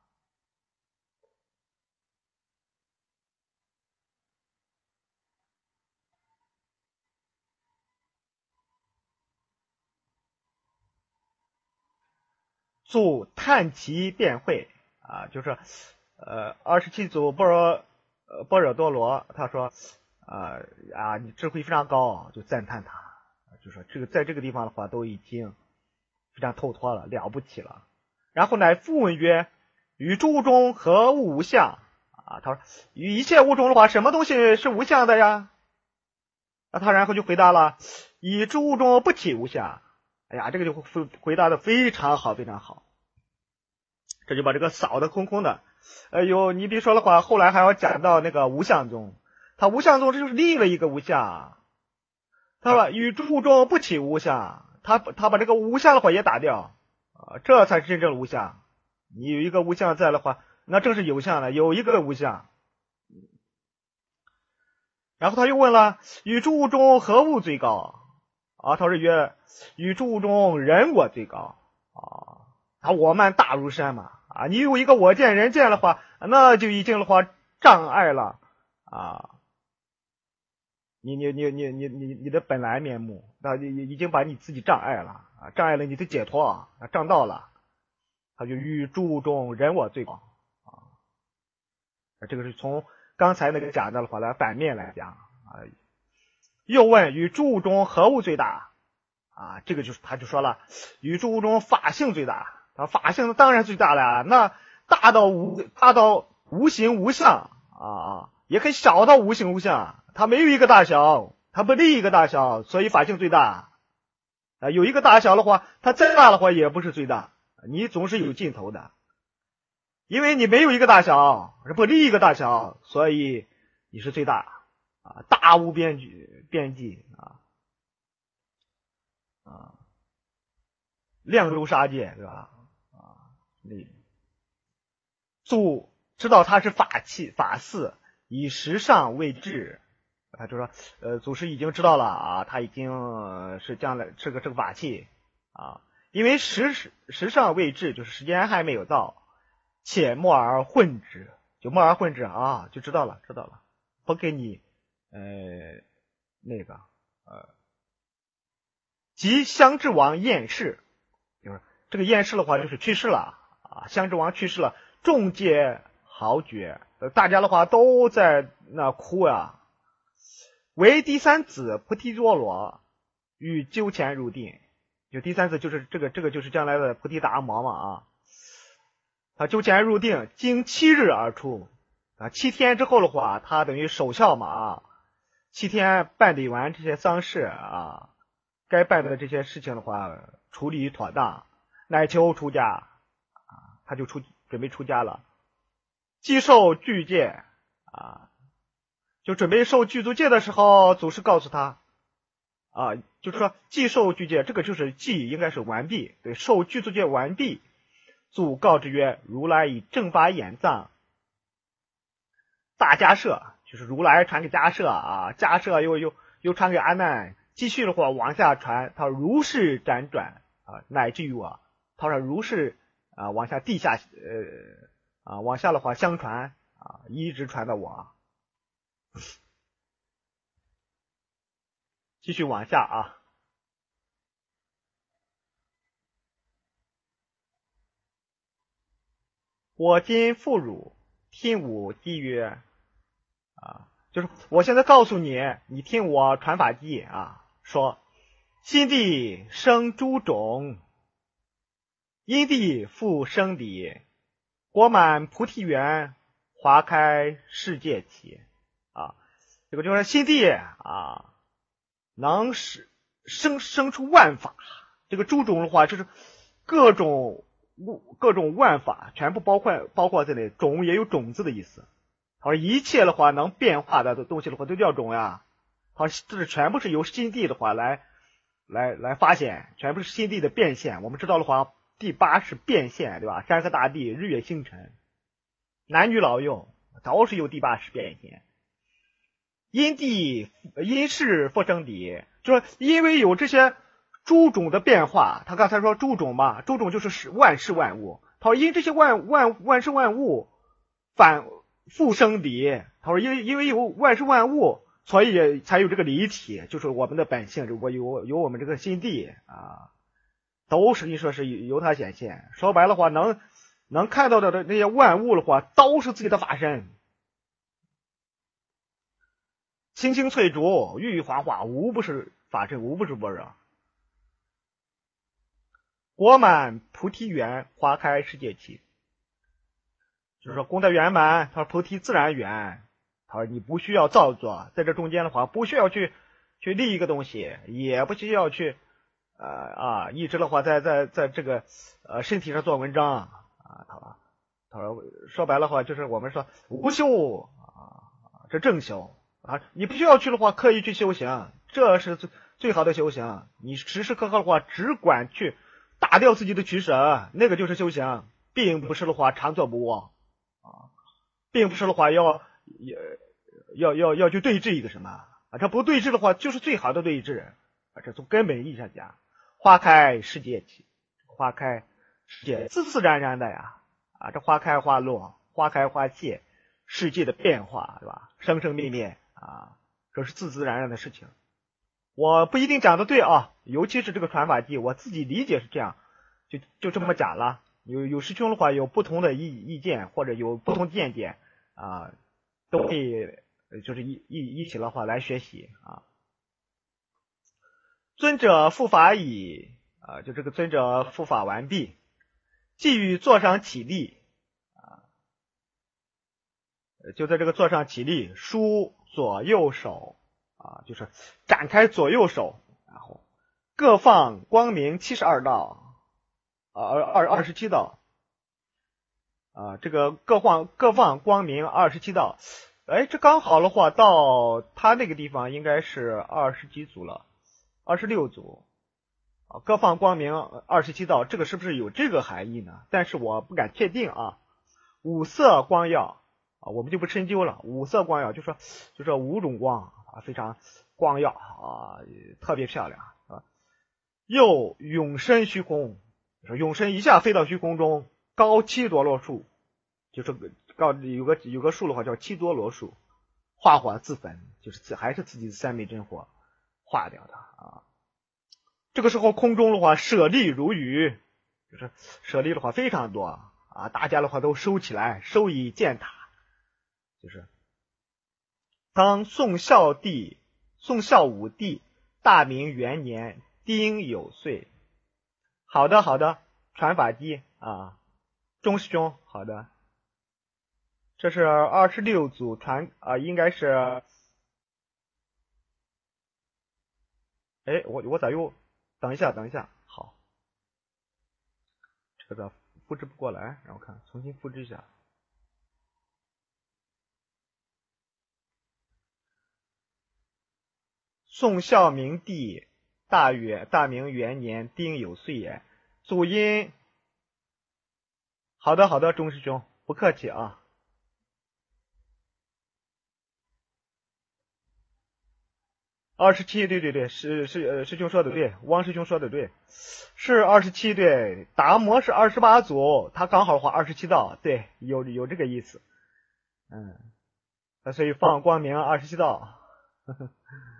S1: 祖叹其辩慧啊，就是呃二十七祖般若呃般若多罗，他说啊啊你智慧非常高，就赞叹他，就说这个在这个地方的话都已经非常透脱了，了不起了。然后乃复问曰：与诸物中何物无相啊？他说与一切物中的话，什么东西是无相的呀？那他然后就回答了：以诸物中不体无相。哎呀，这个就回回答的非常好，非常好。这就把这个扫的空空的。哎呦，你比如说的话，后来还要讲到那个无相宗，他无相宗这就是立了一个无相，他把与诸物中不起无相，他他把这个无相的话也打掉啊，这才是真正的无相。你有一个无相在的话，那正是有相的，有一个无相。然后他又问了：与诸物中何物最高？啊，他说曰：与诸物中人我最高啊！啊，我慢大如山嘛啊！你有一个我见人见的话，那就已经的话障碍了啊！你你你你你你你的本来面目，那已经把你自己障碍了啊！障碍了你的解脱啊！障到了，他就与诸物中人我最高啊！这个是从刚才那个讲的话来反面来讲啊。又问与诸物中何物最大啊？这个就是他就说了，与诸物中法性最大。啊，法性当然最大了，那大到无大到无形无相啊，也可以小到无形无相。它没有一个大小，它不立一个大小，所以法性最大。啊，有一个大小的话，它再大的话也不是最大，你总是有尽头的。因为你没有一个大小，不立一个大小，所以你是最大啊，大无边际边际啊啊，量如沙界，对吧？你祖知道他是法器法嗣，以时尚为智，他就说，呃，祖师已经知道了啊，他已经是将来是个这个法器啊，因为时时尚未至，就是时间还没有到，且默而混之，就默而混之啊，就知道了，知道了，不给你呃那个呃，即襄之王厌世，就是这个厌世的话就是去世了。啊，襄之王去世了，众皆豪绝，呃，大家的话都在那哭啊。唯第三子菩提多罗欲纠前入定，就第三子就是这个这个就是将来的菩提达摩嘛啊。他纠前入定，经七日而出啊，七天之后的话，他等于守孝嘛啊，七天办理完这些丧事啊，该办的这些事情的话处理妥当，乃求出家。他就出准备出家了，既受具戒啊，就准备受具足戒的时候，祖师告诉他啊，就是说既受具戒，这个就是既应该是完毕，对，受具足戒完毕，祖告之曰：如来以正法眼藏大迦摄，就是如来传给迦摄啊，迦摄又又又传给阿难，继续的话往下传，他说如是辗转啊，乃至于我，他说如是。啊，往下地下，呃，啊，往下的话相传啊，一直传到我。继续往下啊。我今复汝听吾偈曰，啊，就是我现在告诉你，你听我传法偈啊，说心地生诸种。因地复生理，果满菩提园，华开世界体啊！这个就是心地啊，能使生生出万法。这个诸种的话，就是各种物各种万法全部包括包括在内，种也有种子的意思。他说一切的话能变化的东西的话都叫种呀。他说这是全部是由心地的话来来来发现，全部是心地的变现。我们知道的话，第八是变现，对吧？山河大地、日月星辰、男女老幼，都是由第八识变现。因地因事复生理，就是因为有这些诸种的变化。他刚才说诸种嘛，诸种就是万事万物。他说因这些万万万事万物反复生理。他说因为因为有万事万物，所以才有这个理体，就是我们的本性，如果有有我们这个心地啊，都是你说是由它显现。说白了话，能能看到的那些万物的话，都是自己的法身。青青翠竹，郁郁黄花，无不是法身，无不是般若。果满菩提园，花开世界起。就是说功德圆满，他说菩提自然圆。他说你不需要造作，在这中间的话，不需要去去立一个东西，也不需要去呃啊一直的话在在在这个呃身体上做文章啊。他说他说说白了话，就是我们说无修啊，这正修啊，你不需要去的话刻意去修行，这是最最好的修行。你时时刻刻的话只管去打掉自己的取舍，那个就是修行，并不是的话常坐不卧啊，并不是的话要也要要要去对峙一个什么啊，这不对峙的话就是最好的对峙啊，这从根本意义上讲，花开世界起，花开世界自自然然的呀啊，这花开花落，花开花谢，世界的变化对吧？生生灭灭啊，这是自自然然的事情。我不一定讲的对啊，尤其是这个传法记，我自己理解是这样，就就这么讲了。有有师兄的话有不同的意意见或者有不同见解啊，都可以就是一一一起的话来学习啊。尊者复法已啊，就这个尊者复法完毕，即于座上起立啊，就在这个座上起立，舒左右手啊，就是展开左右手，然后各放光明七十二道啊，二二二十七道啊，这个各放各放光明二十七道，哎，这刚好的话到他那个地方应该是二十几组了，二十六组啊，各放光明二十七道，这个是不是有这个含义呢？但是我不敢确定啊。五色光耀啊，我们就不深究了。五色光耀就说就说五种光啊，非常光耀啊，特别漂亮啊。又永身虚空，说永身一下飞到虚空中，高七多罗树，就是高有个有个树的话叫七多罗树，化火自焚，就是自还是自己的三昧真火化掉的啊。这个时候空中的话舍利如雨，就是舍利的话非常多啊，大家的话都收起来，收以建塔。就是当宋孝帝宋孝武帝大明元年丁酉岁。好的好的，传法机啊，钟师兄，好的，这是二十六组传啊，应该是，哎，我我咋又等一下等一下，好，这个复制不过来，让我看重新复制一下。宋孝明帝大元大明元年丁酉岁也。祖因，好的好的，钟师兄，不客气啊。二十七，对对对，是是呃师兄说的对，汪师兄说的对，是二十七对，达摩是二十八组，他刚好画二十七道，对，有有这个意思，嗯，所以放光明二十七道。呵呵，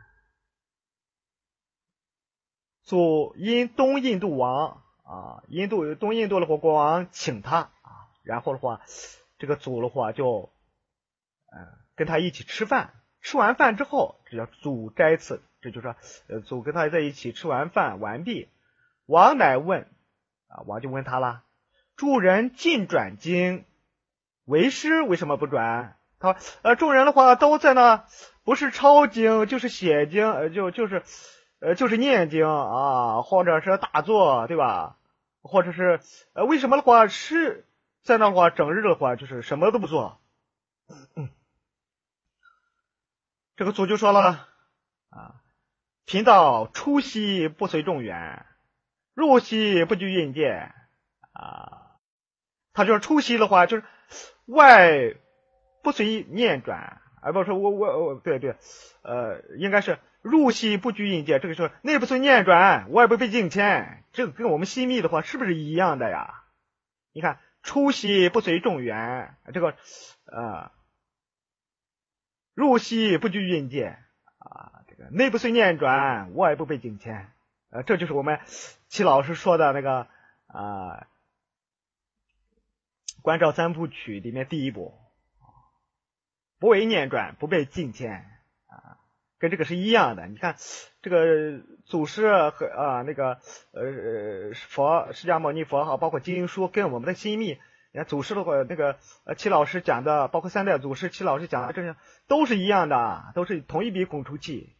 S1: 祖因东印度王啊，印度东印度的国王请他啊，然后的话，这个祖的话就，嗯、呃，跟他一起吃饭。吃完饭之后，这叫祖斋次，这就是说，呃，祖跟他在一起吃完饭完毕，王乃问，啊，王就问他了，诸人尽转经，为师为什么不转？他说，呃，众人的话都在那，不是抄经就是写经，呃，就就是，呃，就是念经啊，或者是打坐，对吧？ 或者是呃为什么的话是在那的话整日的话就是什么都不做。嗯，这个祖就说了啊，贫道出席不随众缘，入席不拘印鉴啊。他就是出席的话就是外不随念转，啊不是我我我对对，呃应该是入席不拘印鉴，这个是内不随念转，外不被境迁，这个跟我们西密的话是不是一样的呀？你看出席不随众缘，这个呃入席不拘印鉴啊，这个内不随念转，外不被境迁，呃这就是我们齐老师说的那个啊。观照三部曲里面第一部，不为念转，不被境迁啊，跟这个是一样的。你看这个祖师和啊那个呃佛释迦牟尼佛哈，包括经书跟我们的心密，你看祖师的话那个呃齐老师讲的，包括三代祖师齐老师讲的，这些都是一样的，都是同一笔拱出气。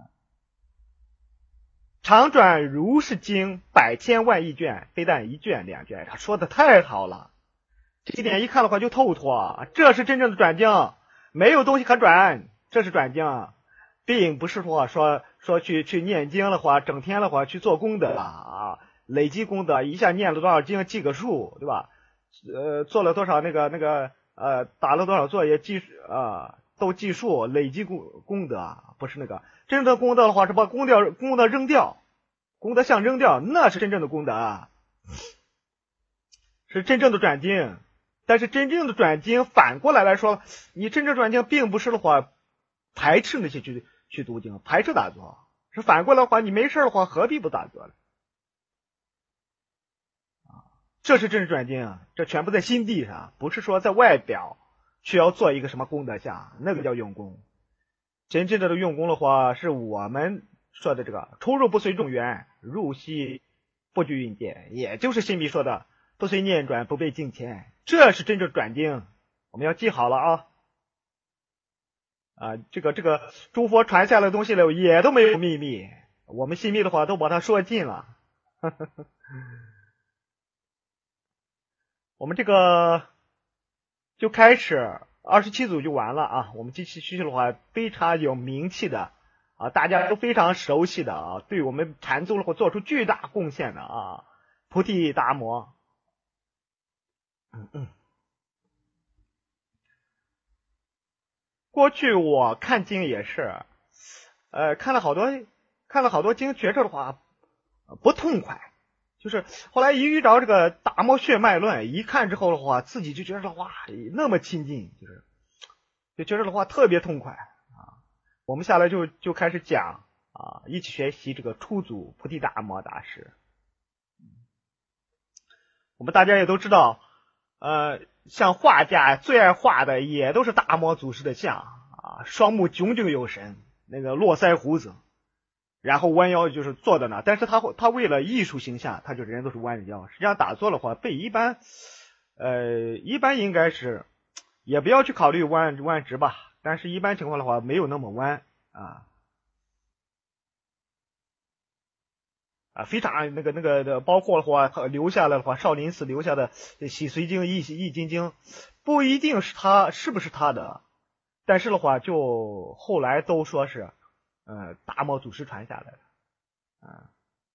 S1: 常转如是经，百千万亿卷，非但一卷两卷，他说的太好了。这一点一看的话就透脱，这是真正的转经，没有东西可转，这是转经，并不是说说说去去念经的话，整天的话去做功德啊，累积功德，一下念了多少经记个数，对吧？呃，做了多少那个那个呃，打了多少作业记啊、呃，都计数，累积功功德，不是那个真正的功德的话是把功德功德扔掉，功德像扔掉，那是真正的功德，是真正的转经。但是真正的转经反过来来说，你真正转经并不是的话排斥那些去去读经，排斥打坐，是反过来的话，你没事的话何必不打坐呢？啊，这是真正转经啊，这全部在心地上，不是说在外表需要做一个什么功德像，那个叫用功。真正的用功的话，是我们说的这个出入不随众缘，入息不拘印鉴，也就是心密说的不随念转，不被境迁，这是真正转经，我们要记好了啊！啊，这个这个诸佛传下来的东西呢，也都没有秘密，我们心密的话都把它说尽了。我们这个就开始二十七组就完了啊！我们继续的话非常有名气的啊，大家都非常熟悉的啊，对我们禅宗的话做出巨大贡献的啊，菩提达摩。嗯嗯，过去我看经也是，呃，看了好多，看了好多经，觉着的话不痛快。就是后来一遇着这个达摩血脉论，一看之后的话，自己就觉得哇，那么亲近，就是就觉得的话特别痛快啊。我们下来就就开始讲啊，一起学习这个初祖菩提达摩大师。我们大家也都知道，呃，像画家最爱画的也都是达摩祖师的像啊，双目炯炯有神，那个络腮胡子，然后弯腰就是坐在那。但是他他为了艺术形象，他就人都是弯着腰。实际上打坐的话，被一般呃一般应该是也不要去考虑弯弯直吧，但是一般情况的话没有那么弯啊。啊，非常那个那个的，包括的话留下来的话，少林寺留下的《洗髓经》《易易筋经》，不一定是他是不是他的，但是的话，就后来都说是，呃，达摩祖师传下来的。啊，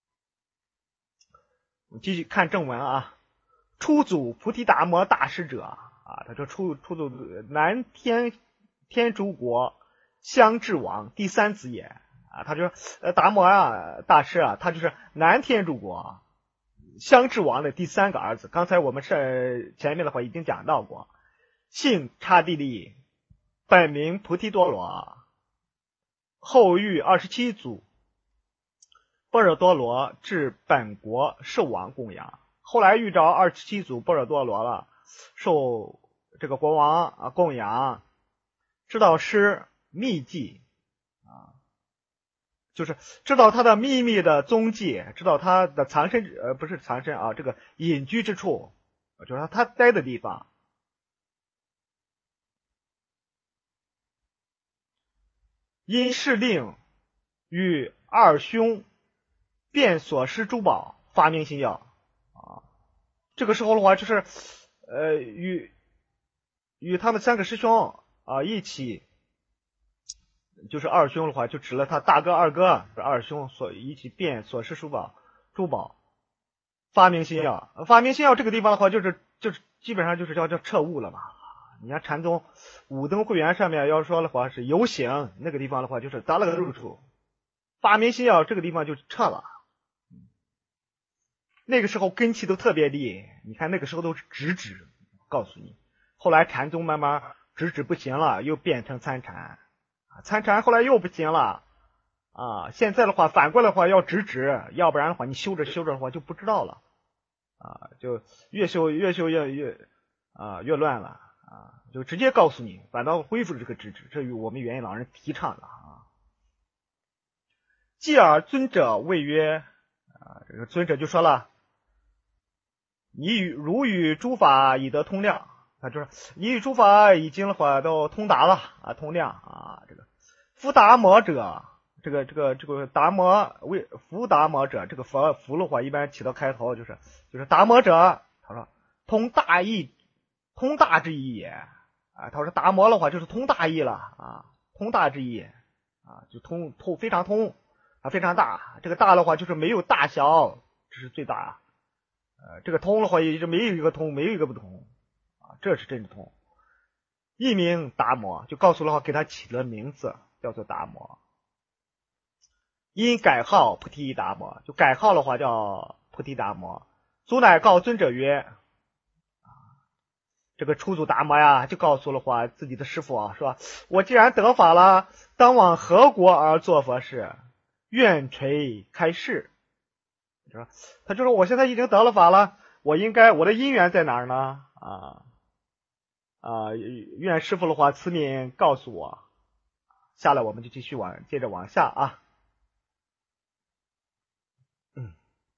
S1: 我们继续看正文啊，初祖菩提达摩大师者啊，他说初初祖南天天竺国香智王第三子也。啊，他就说，呃，达摩啊，大师啊，他就是南天竺国香智王的第三个儿子。刚才我们是前面的话已经讲到过，姓刹帝利，本名菩提多罗，后遇二十七祖般若多罗至本国寿王供养。后来遇着二十七祖般若多罗了，受这个国王啊供养，知道师秘籍。就是知道他的秘密的踪迹，知道他的藏身呃不是藏身啊，这个隐居之处，就是他待的地方。因事令与二兄遍所失珠宝，发明心要啊， 这个时候的话，就是呃与与他们三个师兄啊一起，就是二兄的话，就指了他大哥、二哥二兄所一起变所持珠宝珠宝，发明新药。发明新药这个地方的话，就是就是基本上就是叫叫彻悟了嘛。你看禅宗五灯会元上面要说的话是有醒，那个地方的话就是得了个入处。发明新药这个地方就撤了。那个时候根气都特别厉，你看那个时候都是直指，告诉你。后来禅宗慢慢直指不行了，又变成参禅，参禅后来又不行了啊。现在的话反过来的话要直指，要不然的话你修着修着的话就不知道了啊，就越修越修越越啊越乱了啊，就直接告诉你，反倒恢复这个直指，这与我们元印老人提倡的啊。继而尊者谓曰啊，这个尊者就说了。你与如与诸法已得通量，啊，就是你与诸法已经的话都通达了啊，通量啊，这个夫达摩者，这个这个这个达摩为夫达摩者，这个佛福的话一般起到开头就是就是达摩者，他说通大义，通大之意也啊，他说达摩的话就是通大义了啊，通大之意啊，就通通非常通啊，非常大，这个大的话就是没有大小，这是最大。呃，这个通的话也就没有一个通，没有一个不通啊，这是真的通。一名达摩，就告诉了话，给他起了名字，叫做达摩。因改号菩提达摩，就改号的话叫菩提达摩。祖乃告尊者曰：这个初祖达摩呀，就告诉了话自己的师父啊，说我既然得法了，当往何国而做佛事？愿垂开示。他就说我现在已经得了法了，我应该我的因缘在哪儿呢？啊啊，愿师父的话慈悯告诉我。下来我们就继续往接着往下啊。嗯，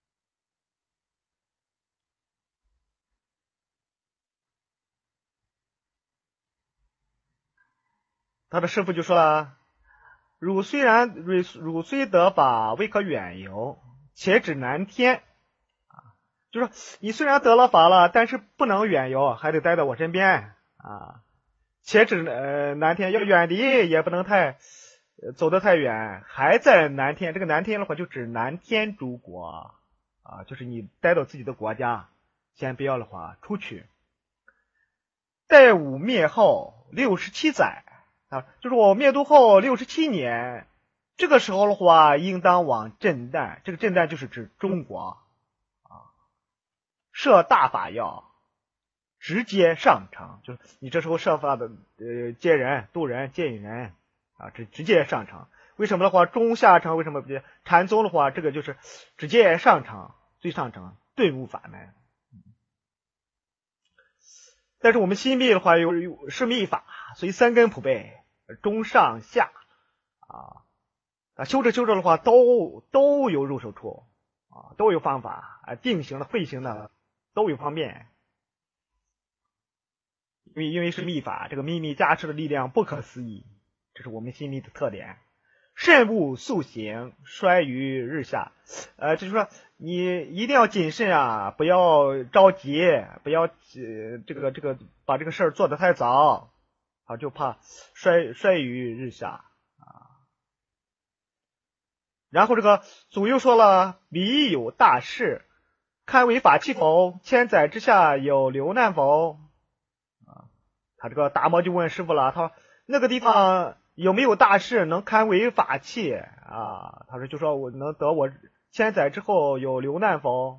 S1: 他的师父就说了：汝虽然汝汝虽得法，未可远游，且指南天。就说你虽然得了法了，但是不能远游，还得待在我身边啊。且指呃南天，要远离也不能太、呃、走得太远，还在南天。这个南天的话就指南天诸国啊，就是你待到自己的国家，先不要的话出去。待吾灭后六十七载啊，就是我灭度后六十七年，这个时候的话，应当往震旦，这个震旦就是指中国。设大法要，直接上乘，就是你这时候设法的呃接人、渡人、接引人啊，直直接上乘。为什么的话，中下乘为什么不接？禅宗的话，这个就是直接上乘，最上乘顿悟法门。但是我们新密的话有有是密法，所以三根普被，中上下啊啊，修着修着的话，都都有入手处啊，都有方法啊，定型的、会型的。都有方面，因为因为是密法，这个秘密加持的力量不可思议，这是我们心密的特点。慎勿速行，衰于日下。呃，就是说你一定要谨慎啊，不要着急，不要、呃、这个这个把这个事儿做得太早啊，就怕衰衰于日下啊。然后这个祖又说了，彼有大事。堪为法器否？千载之下有流难否？啊，他这个达摩就问师傅了，他说那个地方有没有大事能堪为法器啊？他说就说我能得我千载之后有流难否？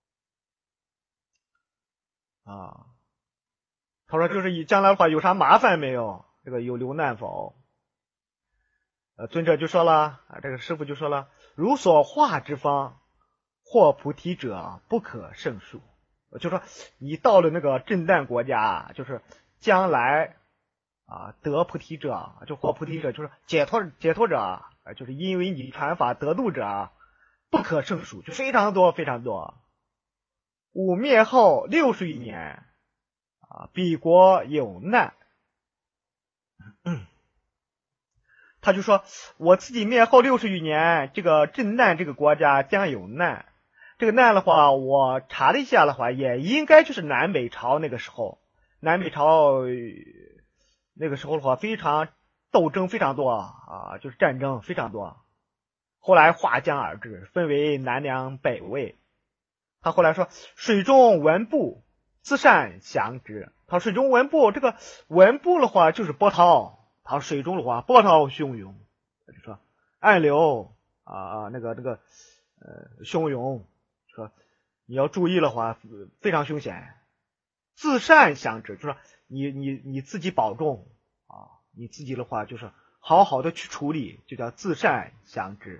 S1: 啊，他说就是以将来的话有啥麻烦没有？这个有流难否？呃，尊者就说了啊，这个师傅就说了，如所化之方。获菩提者不可胜数，就说你到了那个震旦国家，就是将来啊得菩提者，就获菩提者，就是解脱解脱者，就是因为你传法得度者不可胜数，就非常多非常多。吾灭后六十余年啊，彼国有难。嗯，他就说我自己灭后六十余年，这个震旦这个国家将有难。 这个难的话，我查了一下的话，也应该就是南北朝那个时候，南北朝那个时候的话，非常斗争非常多啊，就是战争非常多。后来划江而治，分为南梁北魏。他后来说，水中文部，自善降之。他说水中文部，这个文部的话就是波涛，他说水中的话波涛汹涌，就说暗流啊那个那个呃汹涌，说你要注意的话非常凶险。自善降之，就说你你你自己保重啊，你自己的话就是好好的去处理，就叫自善降之。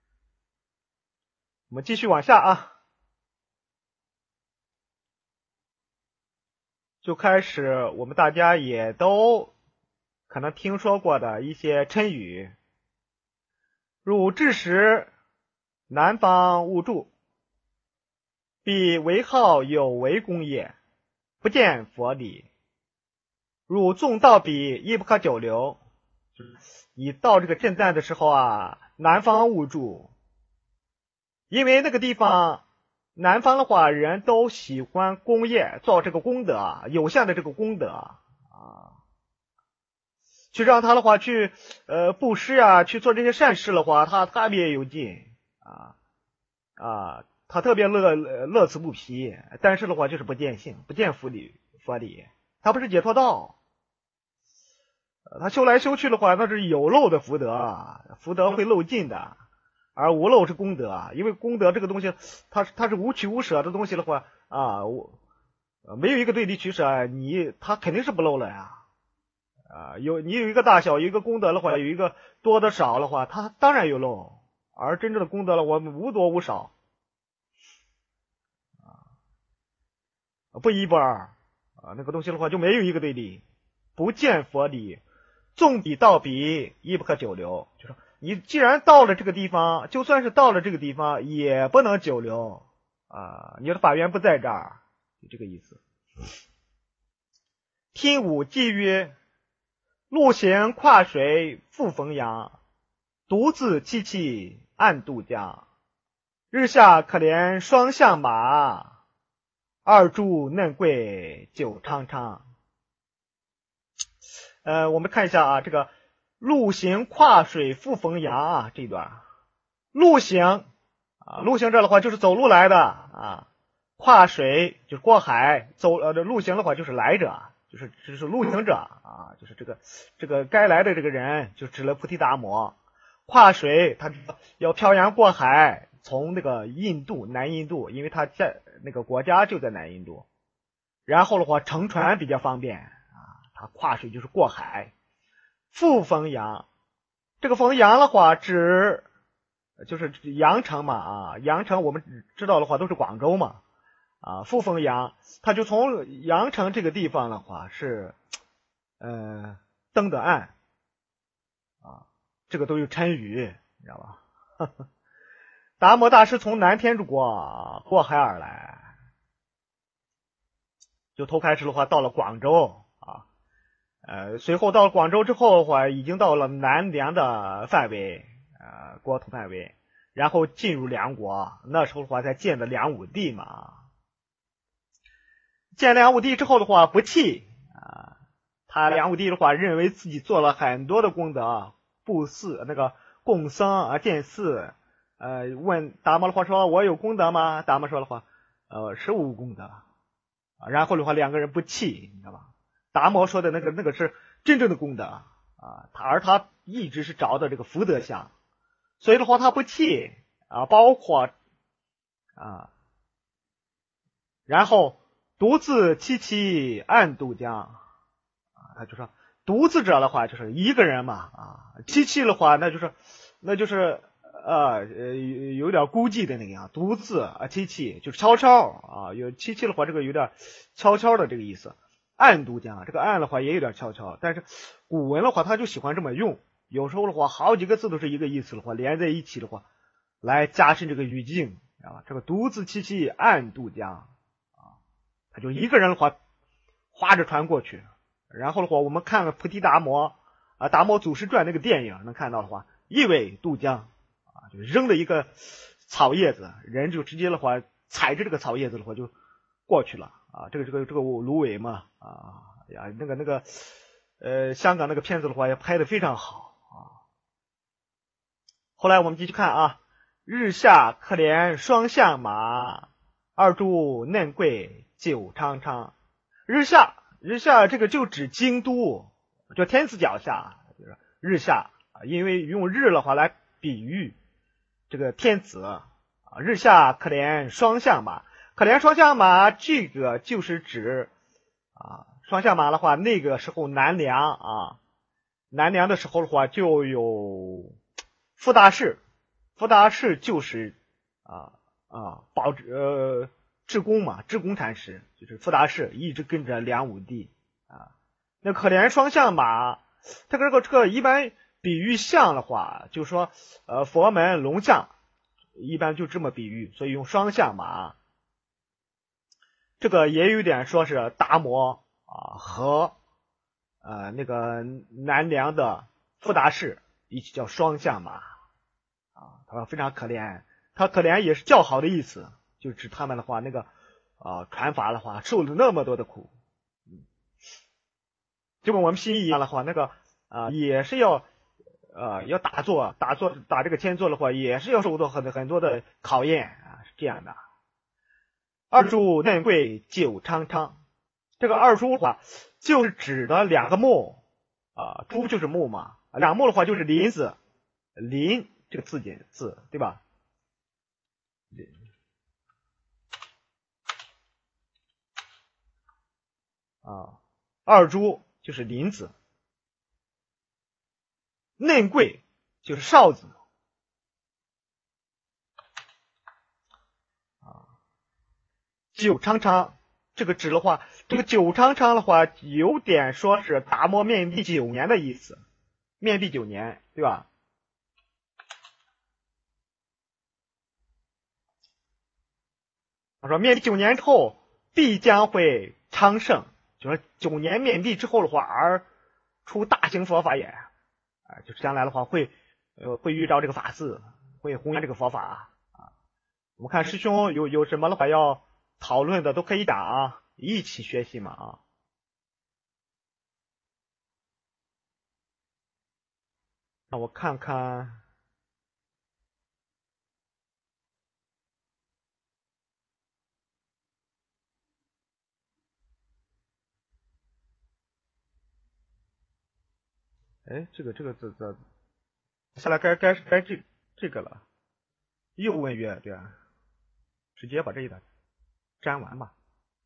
S1: 我们继续往下啊，就开始我们大家也都可能听说过的一些谶语，汝至时，南方勿住，彼为号有为功业，不见佛理。汝纵到彼，亦不可久留。你到这个镇赞的时候啊，南方勿住，因为那个地方南方的话，人都喜欢功业，做这个功德，有限的这个功德啊，去让他的话去呃布施啊，去做这些善事的话，他特别有劲啊啊，他特别乐乐此不疲。但是的话就是不见性，不见佛理，佛理，他不是解脱道。他修来修去的话，那是有漏的福德，福德会漏尽的。而无漏是功德，因为功德这个东西，它它是无取无舍的东西的话啊，我没有一个对立取舍，你它肯定是不漏了呀。啊，有你有一个大小，有一个功德的话，有一个多的少的话，它当然有漏。而真正的功德了，我们无多无少，啊，不一不二啊，那个东西的话就没有一个对立，不见佛理，纵彼到彼，亦不可久留，就说。你既然到了这个地方，就算是到了这个地方，也不能久留啊！你的法源不在这儿，就这个意思。听武记曰：陆行跨水复逢阳，独自凄凄暗渡江。日下可怜双向马，二株嫩桂久苍苍。呃，我们看一下啊，这个。陆行跨水复逢阳啊，这一段陆行啊，陆行者的话就是走路来的啊，跨水就是过海，走呃陆行的话就是来者，就是就是陆行者啊，就是这个这个该来的这个人，就指了菩提达摩。跨水他要漂洋过海，从那个印度南印度，因为他在那个国家就在南印度，然后的话乘船比较方便啊，他跨水就是过海。复逢阳，这个逢阳的话指就是阳城嘛啊，阳城我们知道的话都是广州嘛啊，复逢阳，他就从阳城这个地方的话是呃登的岸啊，这个都有谶语，你知道吧？达摩大师从南天竺国过海而来，就头开始的话到了广州啊。呃，随后到了广州之后的话，已经到了南梁的范围，呃，国土范围，然后进入梁国。那时候的话，才建的梁武帝嘛。建梁武帝之后的话，不弃啊，他梁武帝的话，认为自己做了很多的功德，布寺那个供僧啊，建寺。呃，问达摩的话说：“我有功德吗？”达摩说的话：“呃，是无功德。”啊，然后的话，两个人不弃，你知道吧？达摩说的那个那个是真正的功德啊，他而他一直是找的这个福德相，所以的话他不弃啊，包括啊，然后独自凄凄暗渡江啊，他就说独自者的话就是一个人嘛啊，凄凄的话那就是那就是呃呃有点孤寂的那个样，独自啊凄凄就是悄悄啊，有凄凄的话这个有点悄悄的这个意思。暗渡江，这个暗的话也有点悄悄，但是古文的话他就喜欢这么用，有时候的话好几个字都是一个意思的话连在一起的话来加深这个语境啊，这个独自凄凄暗渡江啊，他就一个人的话划着船过去，然后的话我们看了菩提达摩啊达摩祖师传那个电影能看到的话，一尾渡江啊，就扔了一个草叶子，人就直接的话踩着这个草叶子的话就过去了啊。这个这个这个芦苇嘛啊呀，那个那个呃香港那个片子的话也拍得非常好啊。后来我们继续看啊，日下可怜双向马，二柱嫩桂久苍苍。日下日下这个就指京都，就天子脚下，就是日下啊，因为用日的话来比喻这个天子啊。日下可怜双向马，可怜双向马这个就是指啊双向马的话，那个时候南梁啊南梁的时候的话就有傅大士，傅大士就是啊啊保呃智公嘛，智公禅师就是傅大士，一直跟着梁武帝啊。那可怜双向马，这个这个这个一般比喻象的话，就是说呃佛门龙象，一般就这么比喻，所以用双向马。这个也有点说是达摩啊和呃那个南梁的傅大士一起叫双向马啊，他说非常可怜，他可怜也是较好的意思，就指他们的话那个啊传法的话受了那么多的苦，嗯，就跟我们西医一样的话，那个啊也是要呃要打坐打坐打这个千坐的话，也是要受到很很多的考验啊，是这样的。二柱嫩桂久苍苍，这个二柱的话就是指的两个木啊，柱就是木嘛，两木的话就是林子，林这个字简字对吧？啊，二柱就是林子，嫩桂就是哨子啊，久苍苍这个指的话，这个久苍苍的话有点说是达摩面壁九年的意思，面壁九年对吧？他说面壁九年之后必将会昌盛，就是九年面壁之后的话而出大型佛法也啊，就是将来的话会呃会遇到这个法寺，会弘扬这个佛法啊。我们看师兄有有什么的话要讨论的都可以讲啊，一起学习嘛啊。让我看看。哎，这个这个这这，下来该该该这这个了。又问曰，对啊，直接把这一段粘完吧。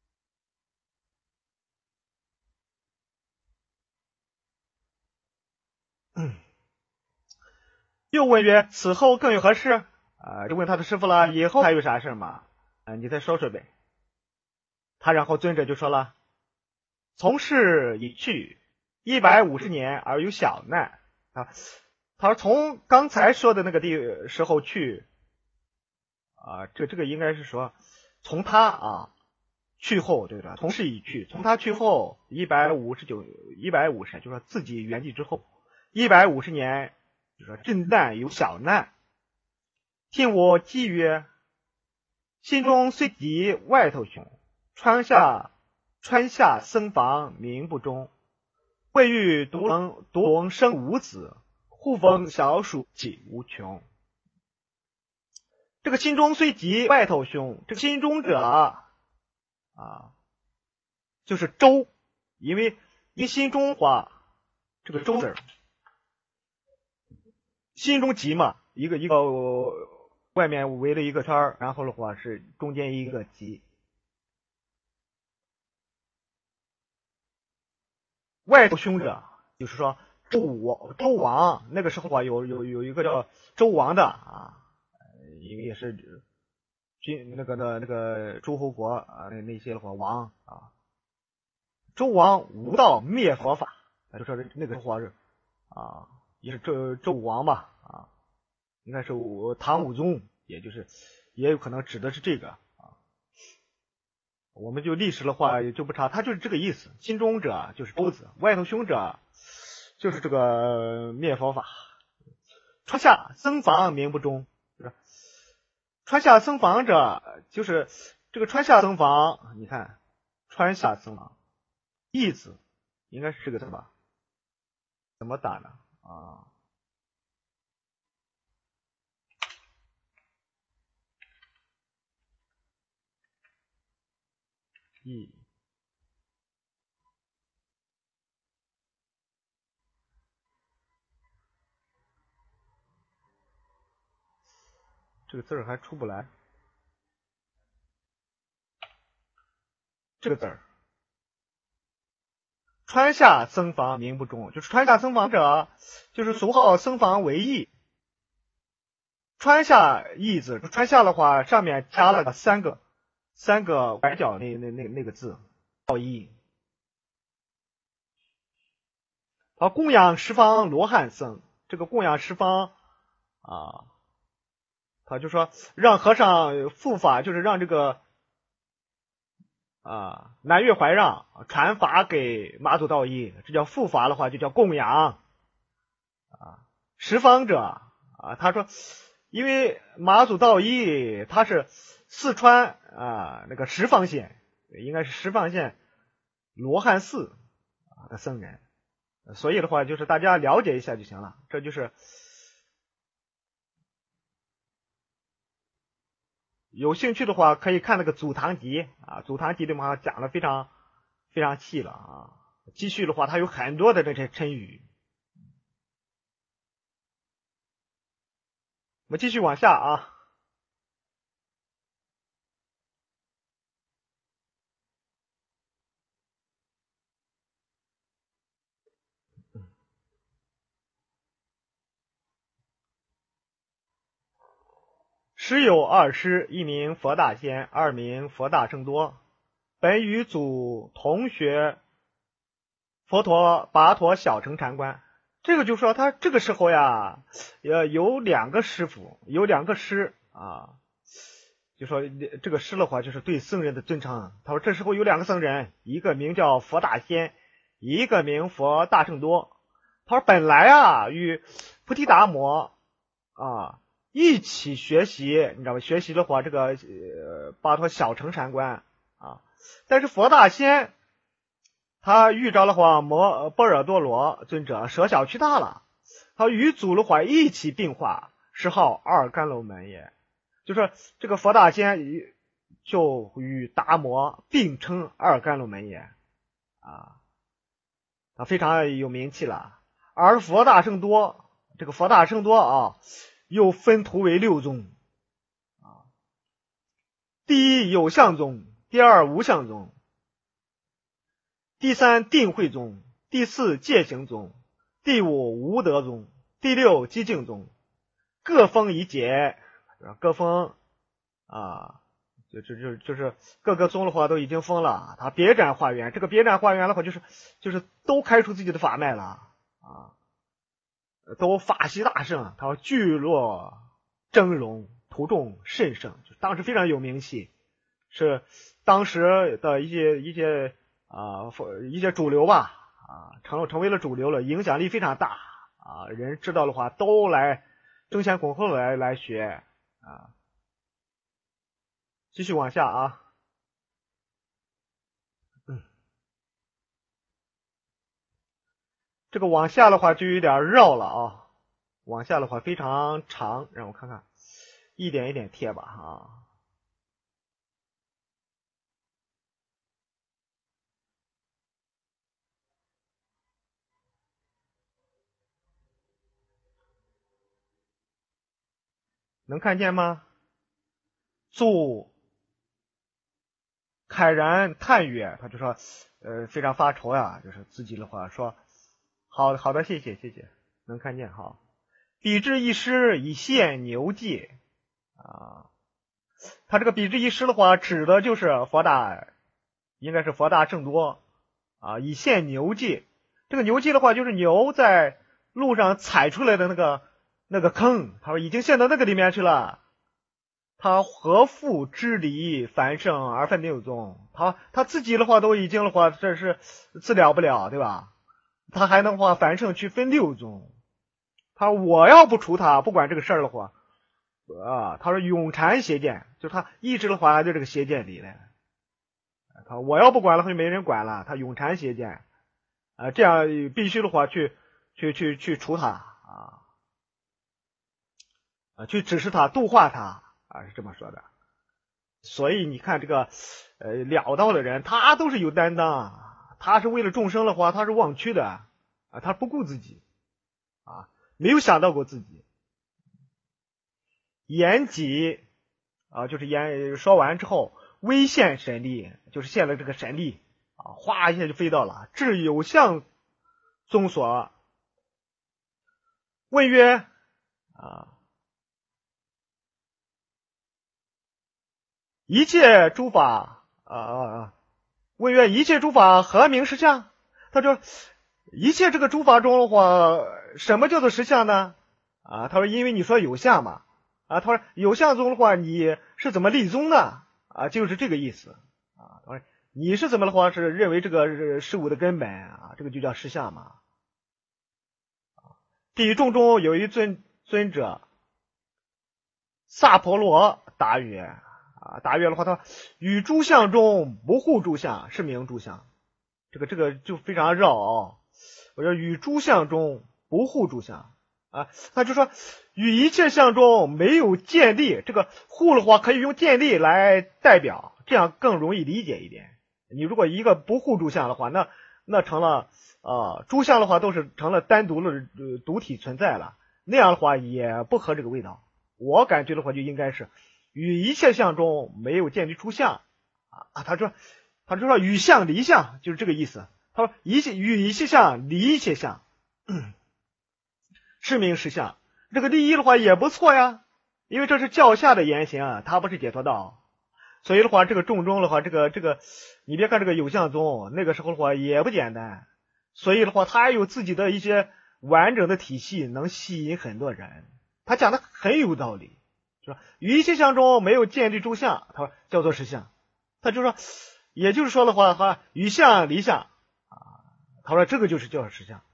S1: 嗯，又问曰：“此后更有何事？”啊，就问他的师傅了，以后还有啥事吗？啊，你再说说呗。他然后尊者就说了：“从事已去一百五十年而有小难啊。”他说从刚才说的那个地时候去啊，这这个应该是说从他啊去后，对吧？从事已去，从他去后一百五十九一百五十，就说自己圆寂之后一百五十年，就说震旦有小难。听我记曰：心中虽急外头凶，川下川下僧房名不忠。未遇独龙独龙生五子，护逢小鼠几无穷。这个心中虽急外头凶，这个心中者啊，就是周，因为因心中话这个周字，心中急嘛，一个一个外面围了一个圈，然后的话是中间一个急。外头凶者，就是说周武周王那个时候啊，有有有一个叫周王的啊，因为也是军那个的那个诸侯国啊，那那些的话王啊，周王无道灭佛法，就说那个时候是啊，也是周周武王吧啊，应该是唐武宗，也就是也有可能指的是这个啊。我们就历史的话也就不查，他就是这个意思。心中者就是周子，外头凶者就是这个灭佛法。川下僧房名不忠， 川下僧房者，就是这个川下僧房，你看川下僧房，义字应该是这个字吧？怎么打呢？啊，义。这个字儿还出不来，这个字儿，川下僧房名不中，就是川下僧房者，就是俗号僧房为义。川下义字，川下的话上面加了个三个三个拐角那那那那个字，道义。好，供养十方罗汉僧，这个供养十方啊。他就说让和尚复法，就是让这个啊南岳怀让传法给马祖道一，这叫复法的话就叫供养啊。十方者啊，他说因为马祖道一他是四川啊那个十方县，应该是十方县罗汉寺啊的僧人，所以的话就是大家了解一下就行了，这就是有兴趣的话可以看那个祖堂集啊，祖堂集里面讲的非常非常细了啊。继续的话它有很多的这些成语。我们继续往下啊。时有二师，一名佛大仙，二名佛大圣多。本与祖同学佛陀跋陀小乘禅观。这个就说他这个时候呀，呃，有两个师傅，有两个师啊，就说这个师的话就是对僧人的尊称。他说这时候有两个僧人，一个名叫佛大仙，一个名佛大圣多。他说本来啊与菩提达摩啊一起学习，你知道吧？学习的话，这个呃跋陀小乘禅观啊，但是佛大仙他遇着了话摩般若多罗尊者舍小去大了，他与祖的话一起并化，是号二甘露门也。就是这个佛大仙就与达摩并称二甘露门也啊，他非常有名气了。而佛大圣多，这个佛大圣多啊，又分图为六宗啊，第一有相宗，第二无相宗，第三定慧宗，第四戒行宗，第五无德宗，第六寂静宗，各封一节，各封啊，就就就就是各个宗的话都已经封了，他别占化缘，这个别占化缘的话就是就是都开出自己的法脉了啊，都法喜大盛，他说聚落峥嵘，途众甚盛，就当时非常有名气，是当时的一些一些啊一些主流吧啊，成成为了主流了，影响力非常大啊，人知道的话都来争先恐后来来学啊。继续往下啊，嗯，这个往下的话就有点绕了啊，往下的话非常长，让我看看，一点一点贴吧啊。能看见吗？祖慨然叹曰，他就说呃非常发愁呀，就是自己的话说好好的谢谢谢谢，能看见好。比之一师以现牛戒啊，他这个比之一师的话指的就是佛大，应该是佛大圣多啊，以现牛戒。这个牛戒的话就是牛在路上踩出来的那个那个坑，他说已经陷到那个里面去了。他何复知离繁盛而分六宗？他他自己的话都已经的话，这是治了不了，对吧？他还能话繁盛去分六宗？他我要不除他，不管这个事儿的话， 啊，他说永缠邪见，就他一直的话还在这个邪见里呢。他说我要不管了，就没人管了。他永缠邪见，啊，这样必须的话去去去去除他啊，啊，去指示他度化他啊，是这么说的。所以你看这个呃了道的人，他都是有担当，他是为了众生的话，他是忘躯的啊，他不顾自己啊，没有想到过自己。言己啊，就是言说完之后，微现神力，就是现了这个神力啊，哗一下就飞到了。至有相宗所，问曰啊，一切诸法啊啊啊，问曰一切诸法何名实相？他说一切这个诸法中的话，什么叫做实相呢？啊，他说因为你说有相嘛。啊，他说有相宗的话，你是怎么立宗的？啊，就是这个意思啊。他说你是怎么的话是认为这个事物的根本啊，这个就叫实相嘛。地众中有一尊尊者，萨婆罗答曰啊，答曰的话，他说与诸相中不护诸相，是名诸相。这个这个就非常绕啊。我说与诸相中不护诸相。啊，他就说与一切相中没有见力，这个护的话可以用见力来代表，这样更容易理解一点。你如果一个不护诸相的话，那那成了啊，诸相的话都是成了单独的、呃、独体存在了，那样的话也不合这个味道。我感觉的话就应该是与一切相中没有见力出相啊。他说他就说与相离相，就是这个意思。他说一切与一切相离一切相。嗯，是名实相，这个第一的话也不错呀，因为这是教下的言行，它不是解脱道，所以的话，这个众中的话，这个这个，你别看这个有相宗，那个时候的话也不简单，所以的话，他有自己的一些完整的体系，能吸引很多人。他讲的很有道理，是吧？与一切相中没有建立诸相，他说叫做实相，他就说，也就是说的话，哈，与相离相啊，他说这个就是叫实相。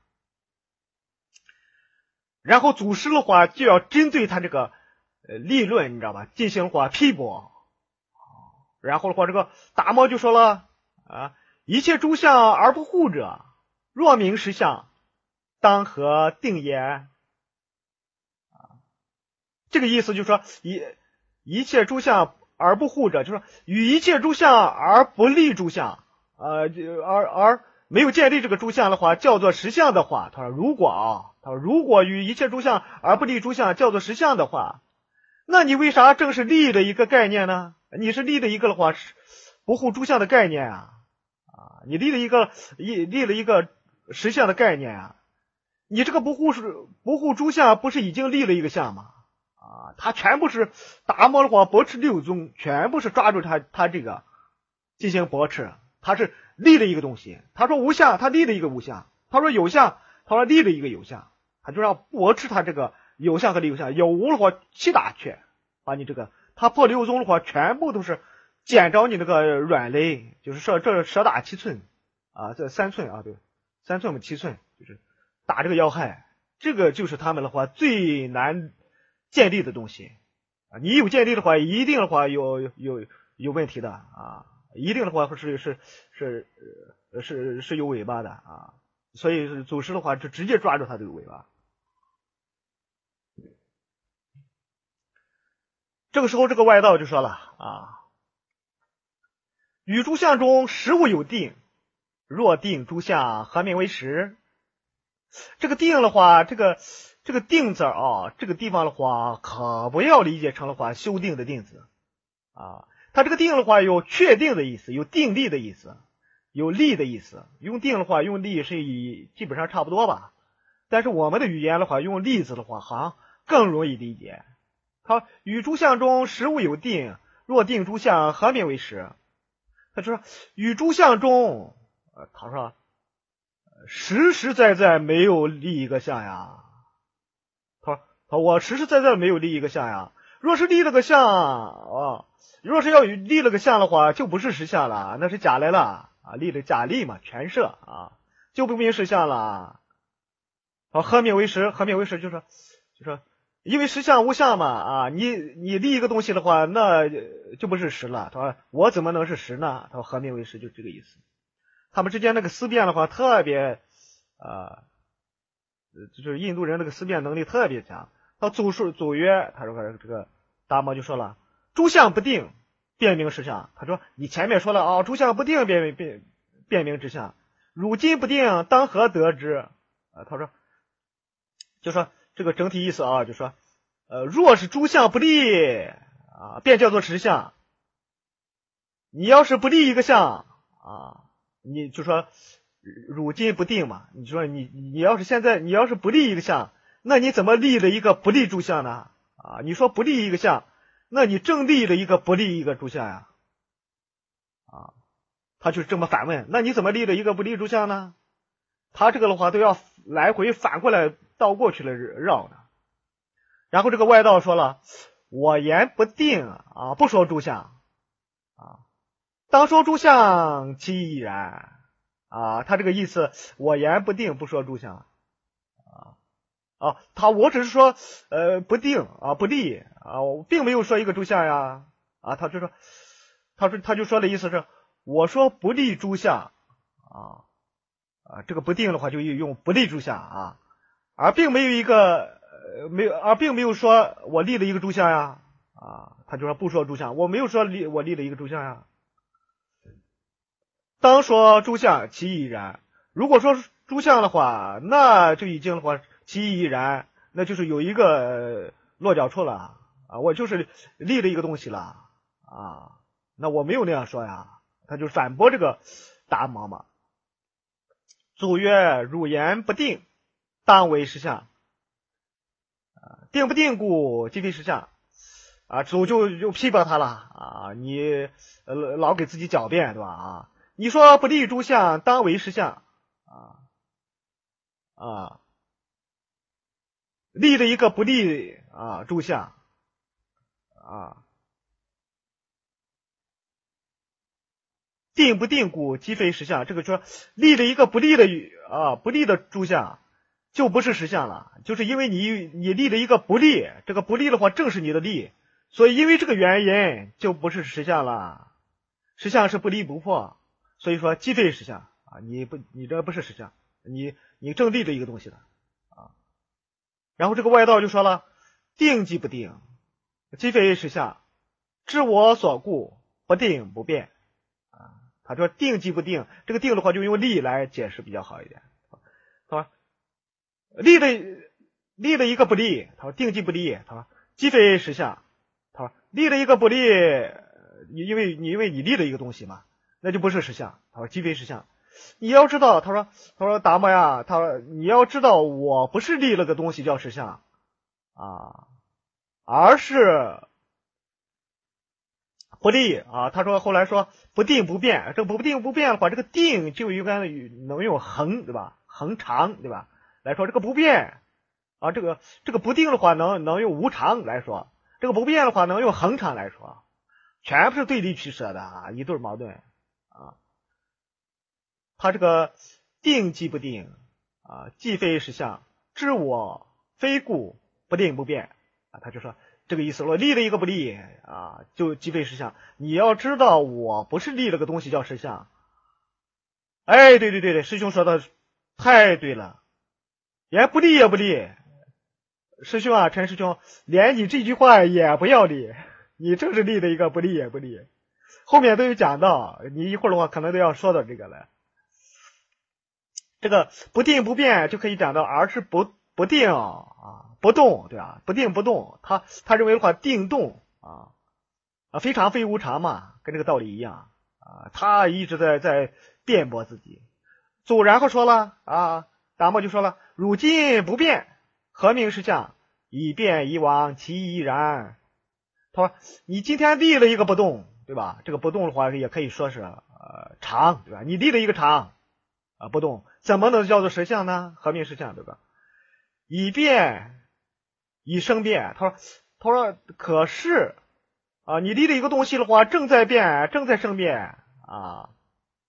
S1: 然后祖师的话就要针对他这个呃立论，你知道吧，进行话批驳。然后的话，这个达摩就说了啊，一切诸相而不护者，若名实相，当何定也？啊，这个意思就是说，一一切诸相而不护者，就是说与一切诸相而不立诸相，呃，而而没有建立这个诸相的话，叫做实相的话，他说如果啊。他说如果与一切诸相而不立诸相叫做实相的话，那你为啥正是立的一个概念呢？你是立的一个的话是不护诸相的概念啊，啊，你立了一个立立了一个实相的概念啊，你这个不护是不护诸相不是已经立了一个相吗？啊，他全部是达摩的话驳斥六宗，全部是抓住他他这个进行驳斥，他是立了一个东西，他说无相，他立了一个无相，他说有相，他说立了一个有相。他就让驳斥他这个有相和离有相，有无的话七打拳，把你这个他破六宗的话，全部都是捡着你那个软肋，就是说这蛇打七寸啊，这三寸啊，对，三寸嘛七寸，就是打这个要害，这个就是他们的话最难建立的东西啊。你有建立的话，一定的话有有有问题的啊，一定的话是是是是是有尾巴的啊，所以祖师的话就直接抓住他这个尾巴。这个时候，这个外道就说了啊，与诸相中实物有定，若定诸相，何名为实？这个定的话，这个这个定字啊，这个地方的话，可不要理解成的话修定的定字啊。它这个定的话有确定的意思，有定力的意思，有力的意思。用定的话，用力是以基本上差不多吧。但是我们的语言的话，用例子的话，好像更容易理解。好，与诸相中实物有定，若定诸相，何名为实？他说与诸相中，呃，他说实实在在没有立一个相呀。他说他我实实在在没有立一个相呀。若是立了个相啊，若是要立了个相的话，就不是实相了，那是假来了啊，立了假立嘛，全设啊，就不名实相了。好，何名为实？何名为实？就说就说。 因为实相无相嘛，啊，你你立一个东西的话，那就不是实了。他说我怎么能是实呢？他说何名为实？就这个意思。他们之间那个思辨的话，特别啊、呃，就是印度人那个思辨能力特别强。他祖述祖曰，他说这个达摩就说了，诸相不定，辨明实相。他说你前面说了啊、哦，诸相不定，辨辨辨明实相。汝今不定，当何得之？啊，他说，就说这个整体意思啊，就说，呃，若是诸相不立啊，便叫做实相。你要是不立一个相啊，你就说汝今不定嘛。你说你你要是现在你要是不立一个相，那你怎么立了一个不立诸相呢？啊，你说不立一个相，那你正立了一个不立一个诸相呀？啊。他就这么反问，那你怎么立了一个不立诸相呢？他这个的话都要来回反过来倒过去了绕呢。然后这个外道说了，我言不定啊，不说诸相啊，当说诸相，其亦然啊。他这个意思，我言不定，不说诸相啊啊，他我只是说呃不定啊不立啊，我并没有说一个诸相呀啊，他就说他说他就说的意思是。我说不立诸相啊啊，这个不定的话就用不立诸相啊，而并没有一个呃没有，而并没有说我立了一个诸相呀啊，他就说不说诸相，我没有说立我立了一个诸相呀。当说诸相，其亦然。如果说诸相的话，那就已经的话，其亦然，那就是有一个落脚处了啊，我就是立了一个东西了啊，那我没有那样说呀。他就反驳这个达摩嘛。祖曰：汝言不定，当为实相。定不定故，即非实相。啊，祖就就批驳他了啊，你呃老给自己狡辩对吧？啊，你说不立诸相，当为实相啊啊，立了一个不立啊诸相啊。定不定故，即非实相。这个说立了一个不立的啊不立的诸相，就不是实相了。就是因为你你立了一个不立，这个不立的话正是你的立，所以因为这个原因就不是实相了。实相是不立不破，所以说即非实相啊，你不你这不是实相，你你正立的一个东西了啊。然后这个外道就说了，定即不定，即非实相，知我所故，不定不变。他说定即不定，这个定的话就用立来解释比较好一点。他说立的立了一个不立，他说定即不立，他说即非实相。他说立了一个不立，因为你因为你立了一个东西嘛，那就不是实相。他说即非实相。你要知道，他说他说达摩呀，他说你要知道，我不是立了个东西叫实相啊，而是不立啊。他说后来说不定不变，这个不定不变的话，这个定就应该能用恒对吧？恒常对吧？来说这个不变啊，这个这个不定的话能能用无常来说，这个不变的话能用恒常来说，全部是对立取舍的啊，一对矛盾啊。他这个定即不定啊，既非实相，知我非故，不定不变啊。他就说这个意思，我立了一个不立啊，就即非实相。你要知道，我不是立了个东西叫实相。哎，对对对对，师兄说的太对了，连不立也不立。师兄啊，陈师兄，连你这句话也不要立，你正是立的一个不立也不立。后面都有讲到，你一会儿的话可能都要说到这个了。这个不定不变就可以讲到，而是不不定啊，不动，对吧？不定不动，他他认为的话，定动啊啊，非常非无常嘛，跟这个道理一样啊。他一直在在辩驳自己。祖然后说了啊，达摩就说了，汝今不变，何名实相？以变以往，其亦然。他说你今天立了一个不动，对吧？这个不动的话也可以说是呃常，对吧？你立了一个常啊不动，怎么能叫做实相呢？何名实相，对吧？以变以生变，他说他说可是啊，你立了一个东西的话，正在变，正在生变啊，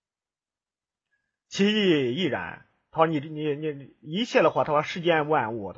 S1: 其意亦然。他说你你你一切的话，他说世间万物，他说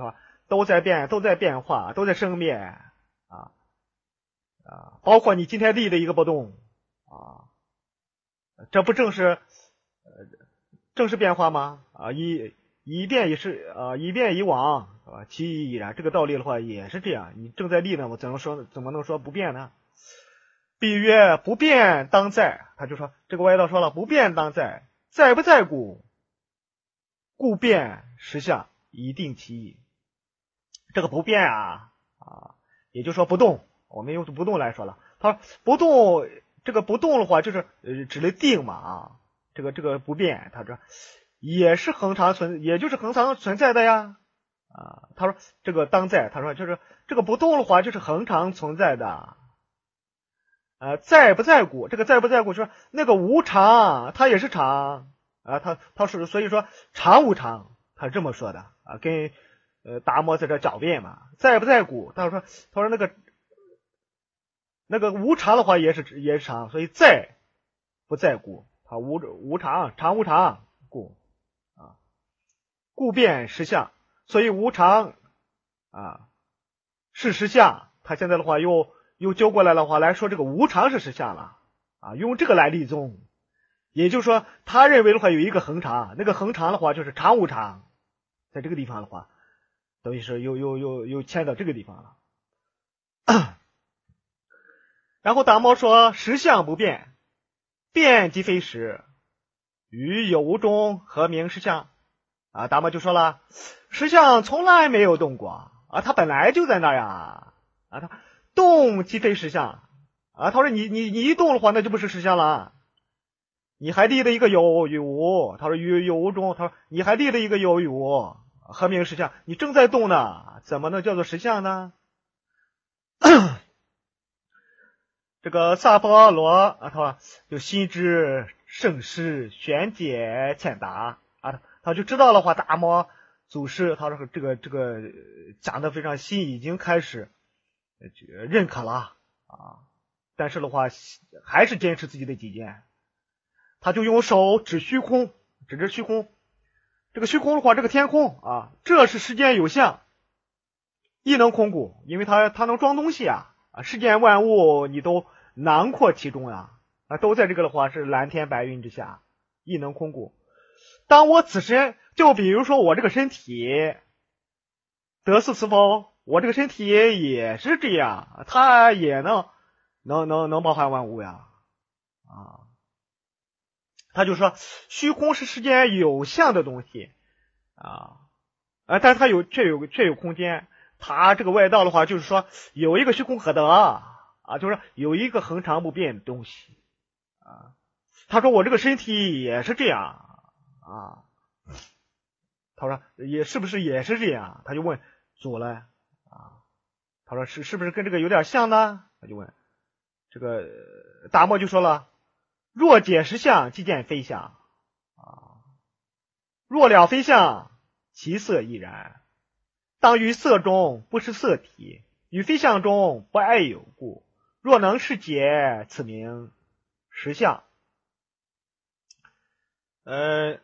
S1: 都在变，都在变化，都在生灭啊啊，包括你今天力的一个波动啊，这不正是呃正是变化吗？啊，一一变一是啊，一变一往，是吧？其义亦然。这个道理的话也是这样，你正在力呢，我怎么说怎么能说不变呢？比曰不变当在，他就说这个外道说了，不变当在，在不在故，故变实相，以定其意。这个不变啊啊，也就是说不动，我们用不动来说了。他说不动，这个不动的话就是呃指的定嘛啊，这个这个不变，他说也是恒常存，也就是恒常存在的呀啊。他说这个当在，他说就是这个不动的话就是恒常存在的。呃，在不在故，这个在不在故就是那个无常，它也是常啊，它它是所以说常无常，他是这么说的啊，跟呃达摩在这狡辩嘛，在不在故，他说他说那个那个无常的话也是也是常，所以在不在故，啊无无常常无常故啊，故变实相，所以无常啊是实相，他现在的话又。又揪过来的话来说，这个无常是实相了啊，用这个来立宗，也就是说，他认为的话有一个恒常，那个恒常的话就是常无常，在这个地方的话，等于是又又又又迁到这个地方了。然后达摩说实相不变，变即非实，于有无中何名实相啊？达摩就说了，实相从来没有动过啊，它本来就在那呀啊，它。动即非实相啊！他说你你你一动的话，那就不是实相了。你还立了一个有与无，他说与有无中，他说你还立了一个有与无，何名实相？你正在动呢，怎么能叫做实相呢？这个萨婆阿罗啊，他说就心知圣师玄解浅达啊，他就知道了话，达摩祖师他说这个这个讲的非常细，已经开始。认可了啊，但是的话还是坚持自己的己见，他就用手指虚空，指着虚空，这个虚空的话，这个天空啊，这是世间有相，亦能空故，因为它它能装东西啊，啊，世间万物你都囊括其中呀，啊，都在这个的话是蓝天白云之下，亦能空故。当我此身，就比如说我这个身体，得似此否？我这个身体也是这样，它也能能能能包含万物呀，啊，他就说虚空是世间有相的东西啊，啊，但是它有却有却有空间，它这个外道的话就是说有一个虚空可得啊，就是有一个恒常不变的东西啊，他说我这个身体也是这样啊，他说也是不是也是这样？他就问祖了。啊，他说是是不是跟这个有点像呢？他就问这个达摩就说了：若解实相，即见非相啊；若了非相，其色亦然。当于色中不失色体，于非相中不爱有故。若能是解，此名实相。呃。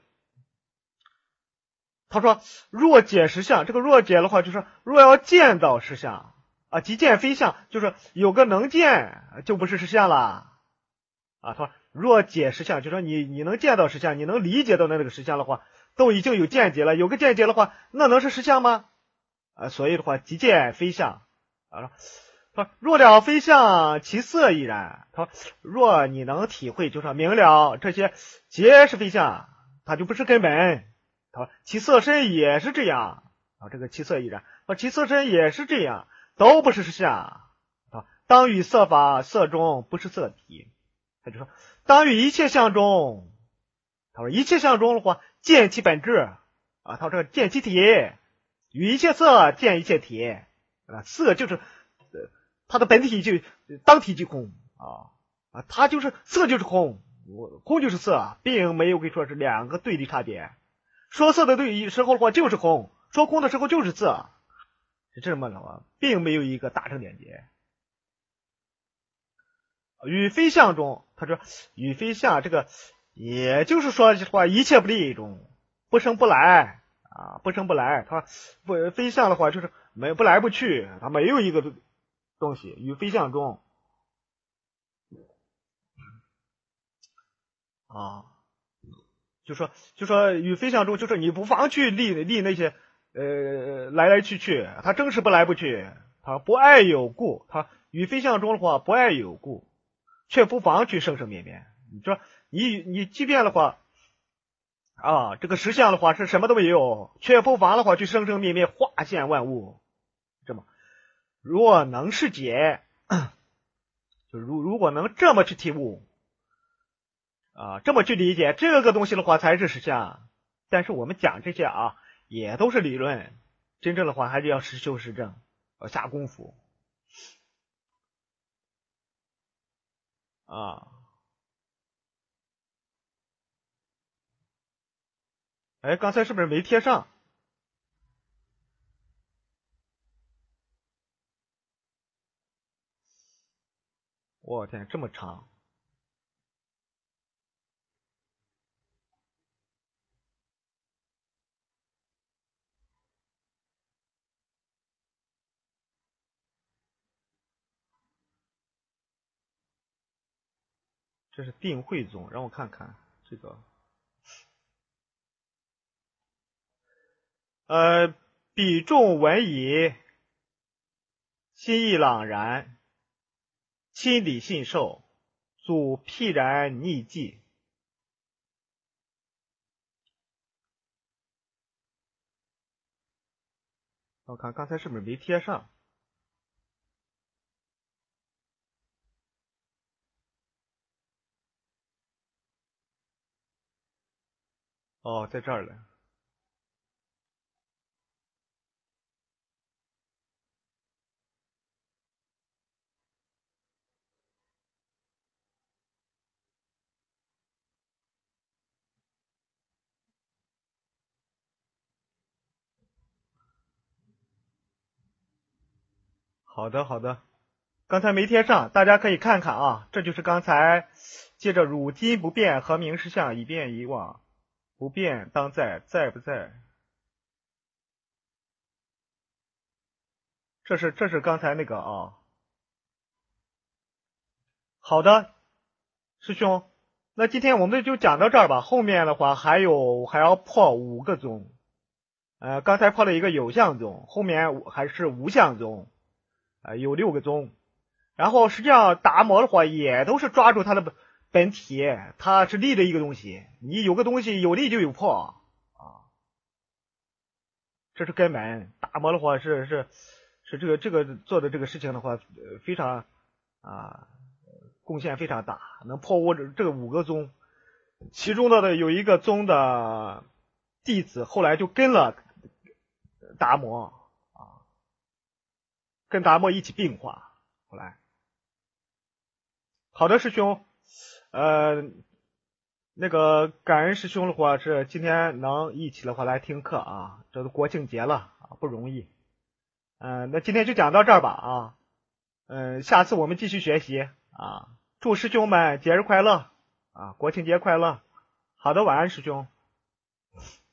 S1: 他说若解实相，这个若解的话就是若要见到实相啊，即见非相，就是有个能见就不是实相了啊。他说若解实相，就说你你能见到实相，你能理解到那个实相的话，都已经有见解了，有个见解的话，那能是实相吗？啊，所以的话即见非相啊。他说若了非相，其色亦然。他说若你能体会，就说明了这些皆是非相，它就不是根本。啊，其色身也是这样啊，这个其色亦然啊，其色身也是这样，都不是实相啊。当与色法色中不是色体，他就说当与一切相中，他说一切相中的话，见其本质啊，他说这个见其体，与一切色见一切体啊，色就是呃它的本体就当体即空啊啊，它就是色就是空，空就是色，并没有可以说是两个对立差别。说色的对时候的话就是空，说空的时候就是色，是这么的，并没有一个大成点结。与非相中，他说与非相这个，也就是说的话，一切不立中，不生不来啊，不生不来，它不非相的话就是没不来不去，它没有一个东西与非相中啊，就说就说与非相中，就是你不妨去立立那些呃来来去去，它正是不来不去，它不爱有故，它与非相中的话不爱有故，却不妨去生生灭灭。你说你你即便的话。啊，这个实相的话是什么都没有，却不妨的话去生生灭灭，化现万物。这么，若能是解，就如如果能这么去体悟，啊，这么去理解这个东西的话，才是实相。但是我们讲这些啊，也都是理论，真正的话还是要实修实证，要下功夫啊。哎，刚才是不是没贴上？我天，这么长！这是定慧宗，让我看看这个。呃，彼众闻已，心意朗然，亲理信受，祖辟然逆迹。我看刚才是不是没贴上？哦，在这儿了。好的，好的，刚才没贴上，大家可以看看啊，这就是刚才接着汝今不变，何名实相？以变以往，不变当在，在不在？这是这是刚才那个啊。好的，师兄，那今天我们就讲到这儿吧。后面的话还有还要破五个宗，呃，刚才破了一个有相宗，后面还是无相宗，呃，有六个宗。然后实际上达摩的话也都是抓住它的本体，它是力的一个东西，你有个东西有力就有破啊，这是根本。达摩的话是是是这个这个做的这个事情的话，呃非常啊贡献非常大，能破我这这个五个宗，其中的的有一个宗的弟子后来就跟了达摩啊，跟达摩一起并化，后来。好的，师兄，呃，那个感恩师兄的话是今天能一起的话来听课啊，这都国庆节了啊，不容易。嗯、呃，那今天就讲到这儿吧啊，嗯、呃，下次我们继续学习啊，祝师兄们节日快乐啊，国庆节快乐。好的，晚安，师兄。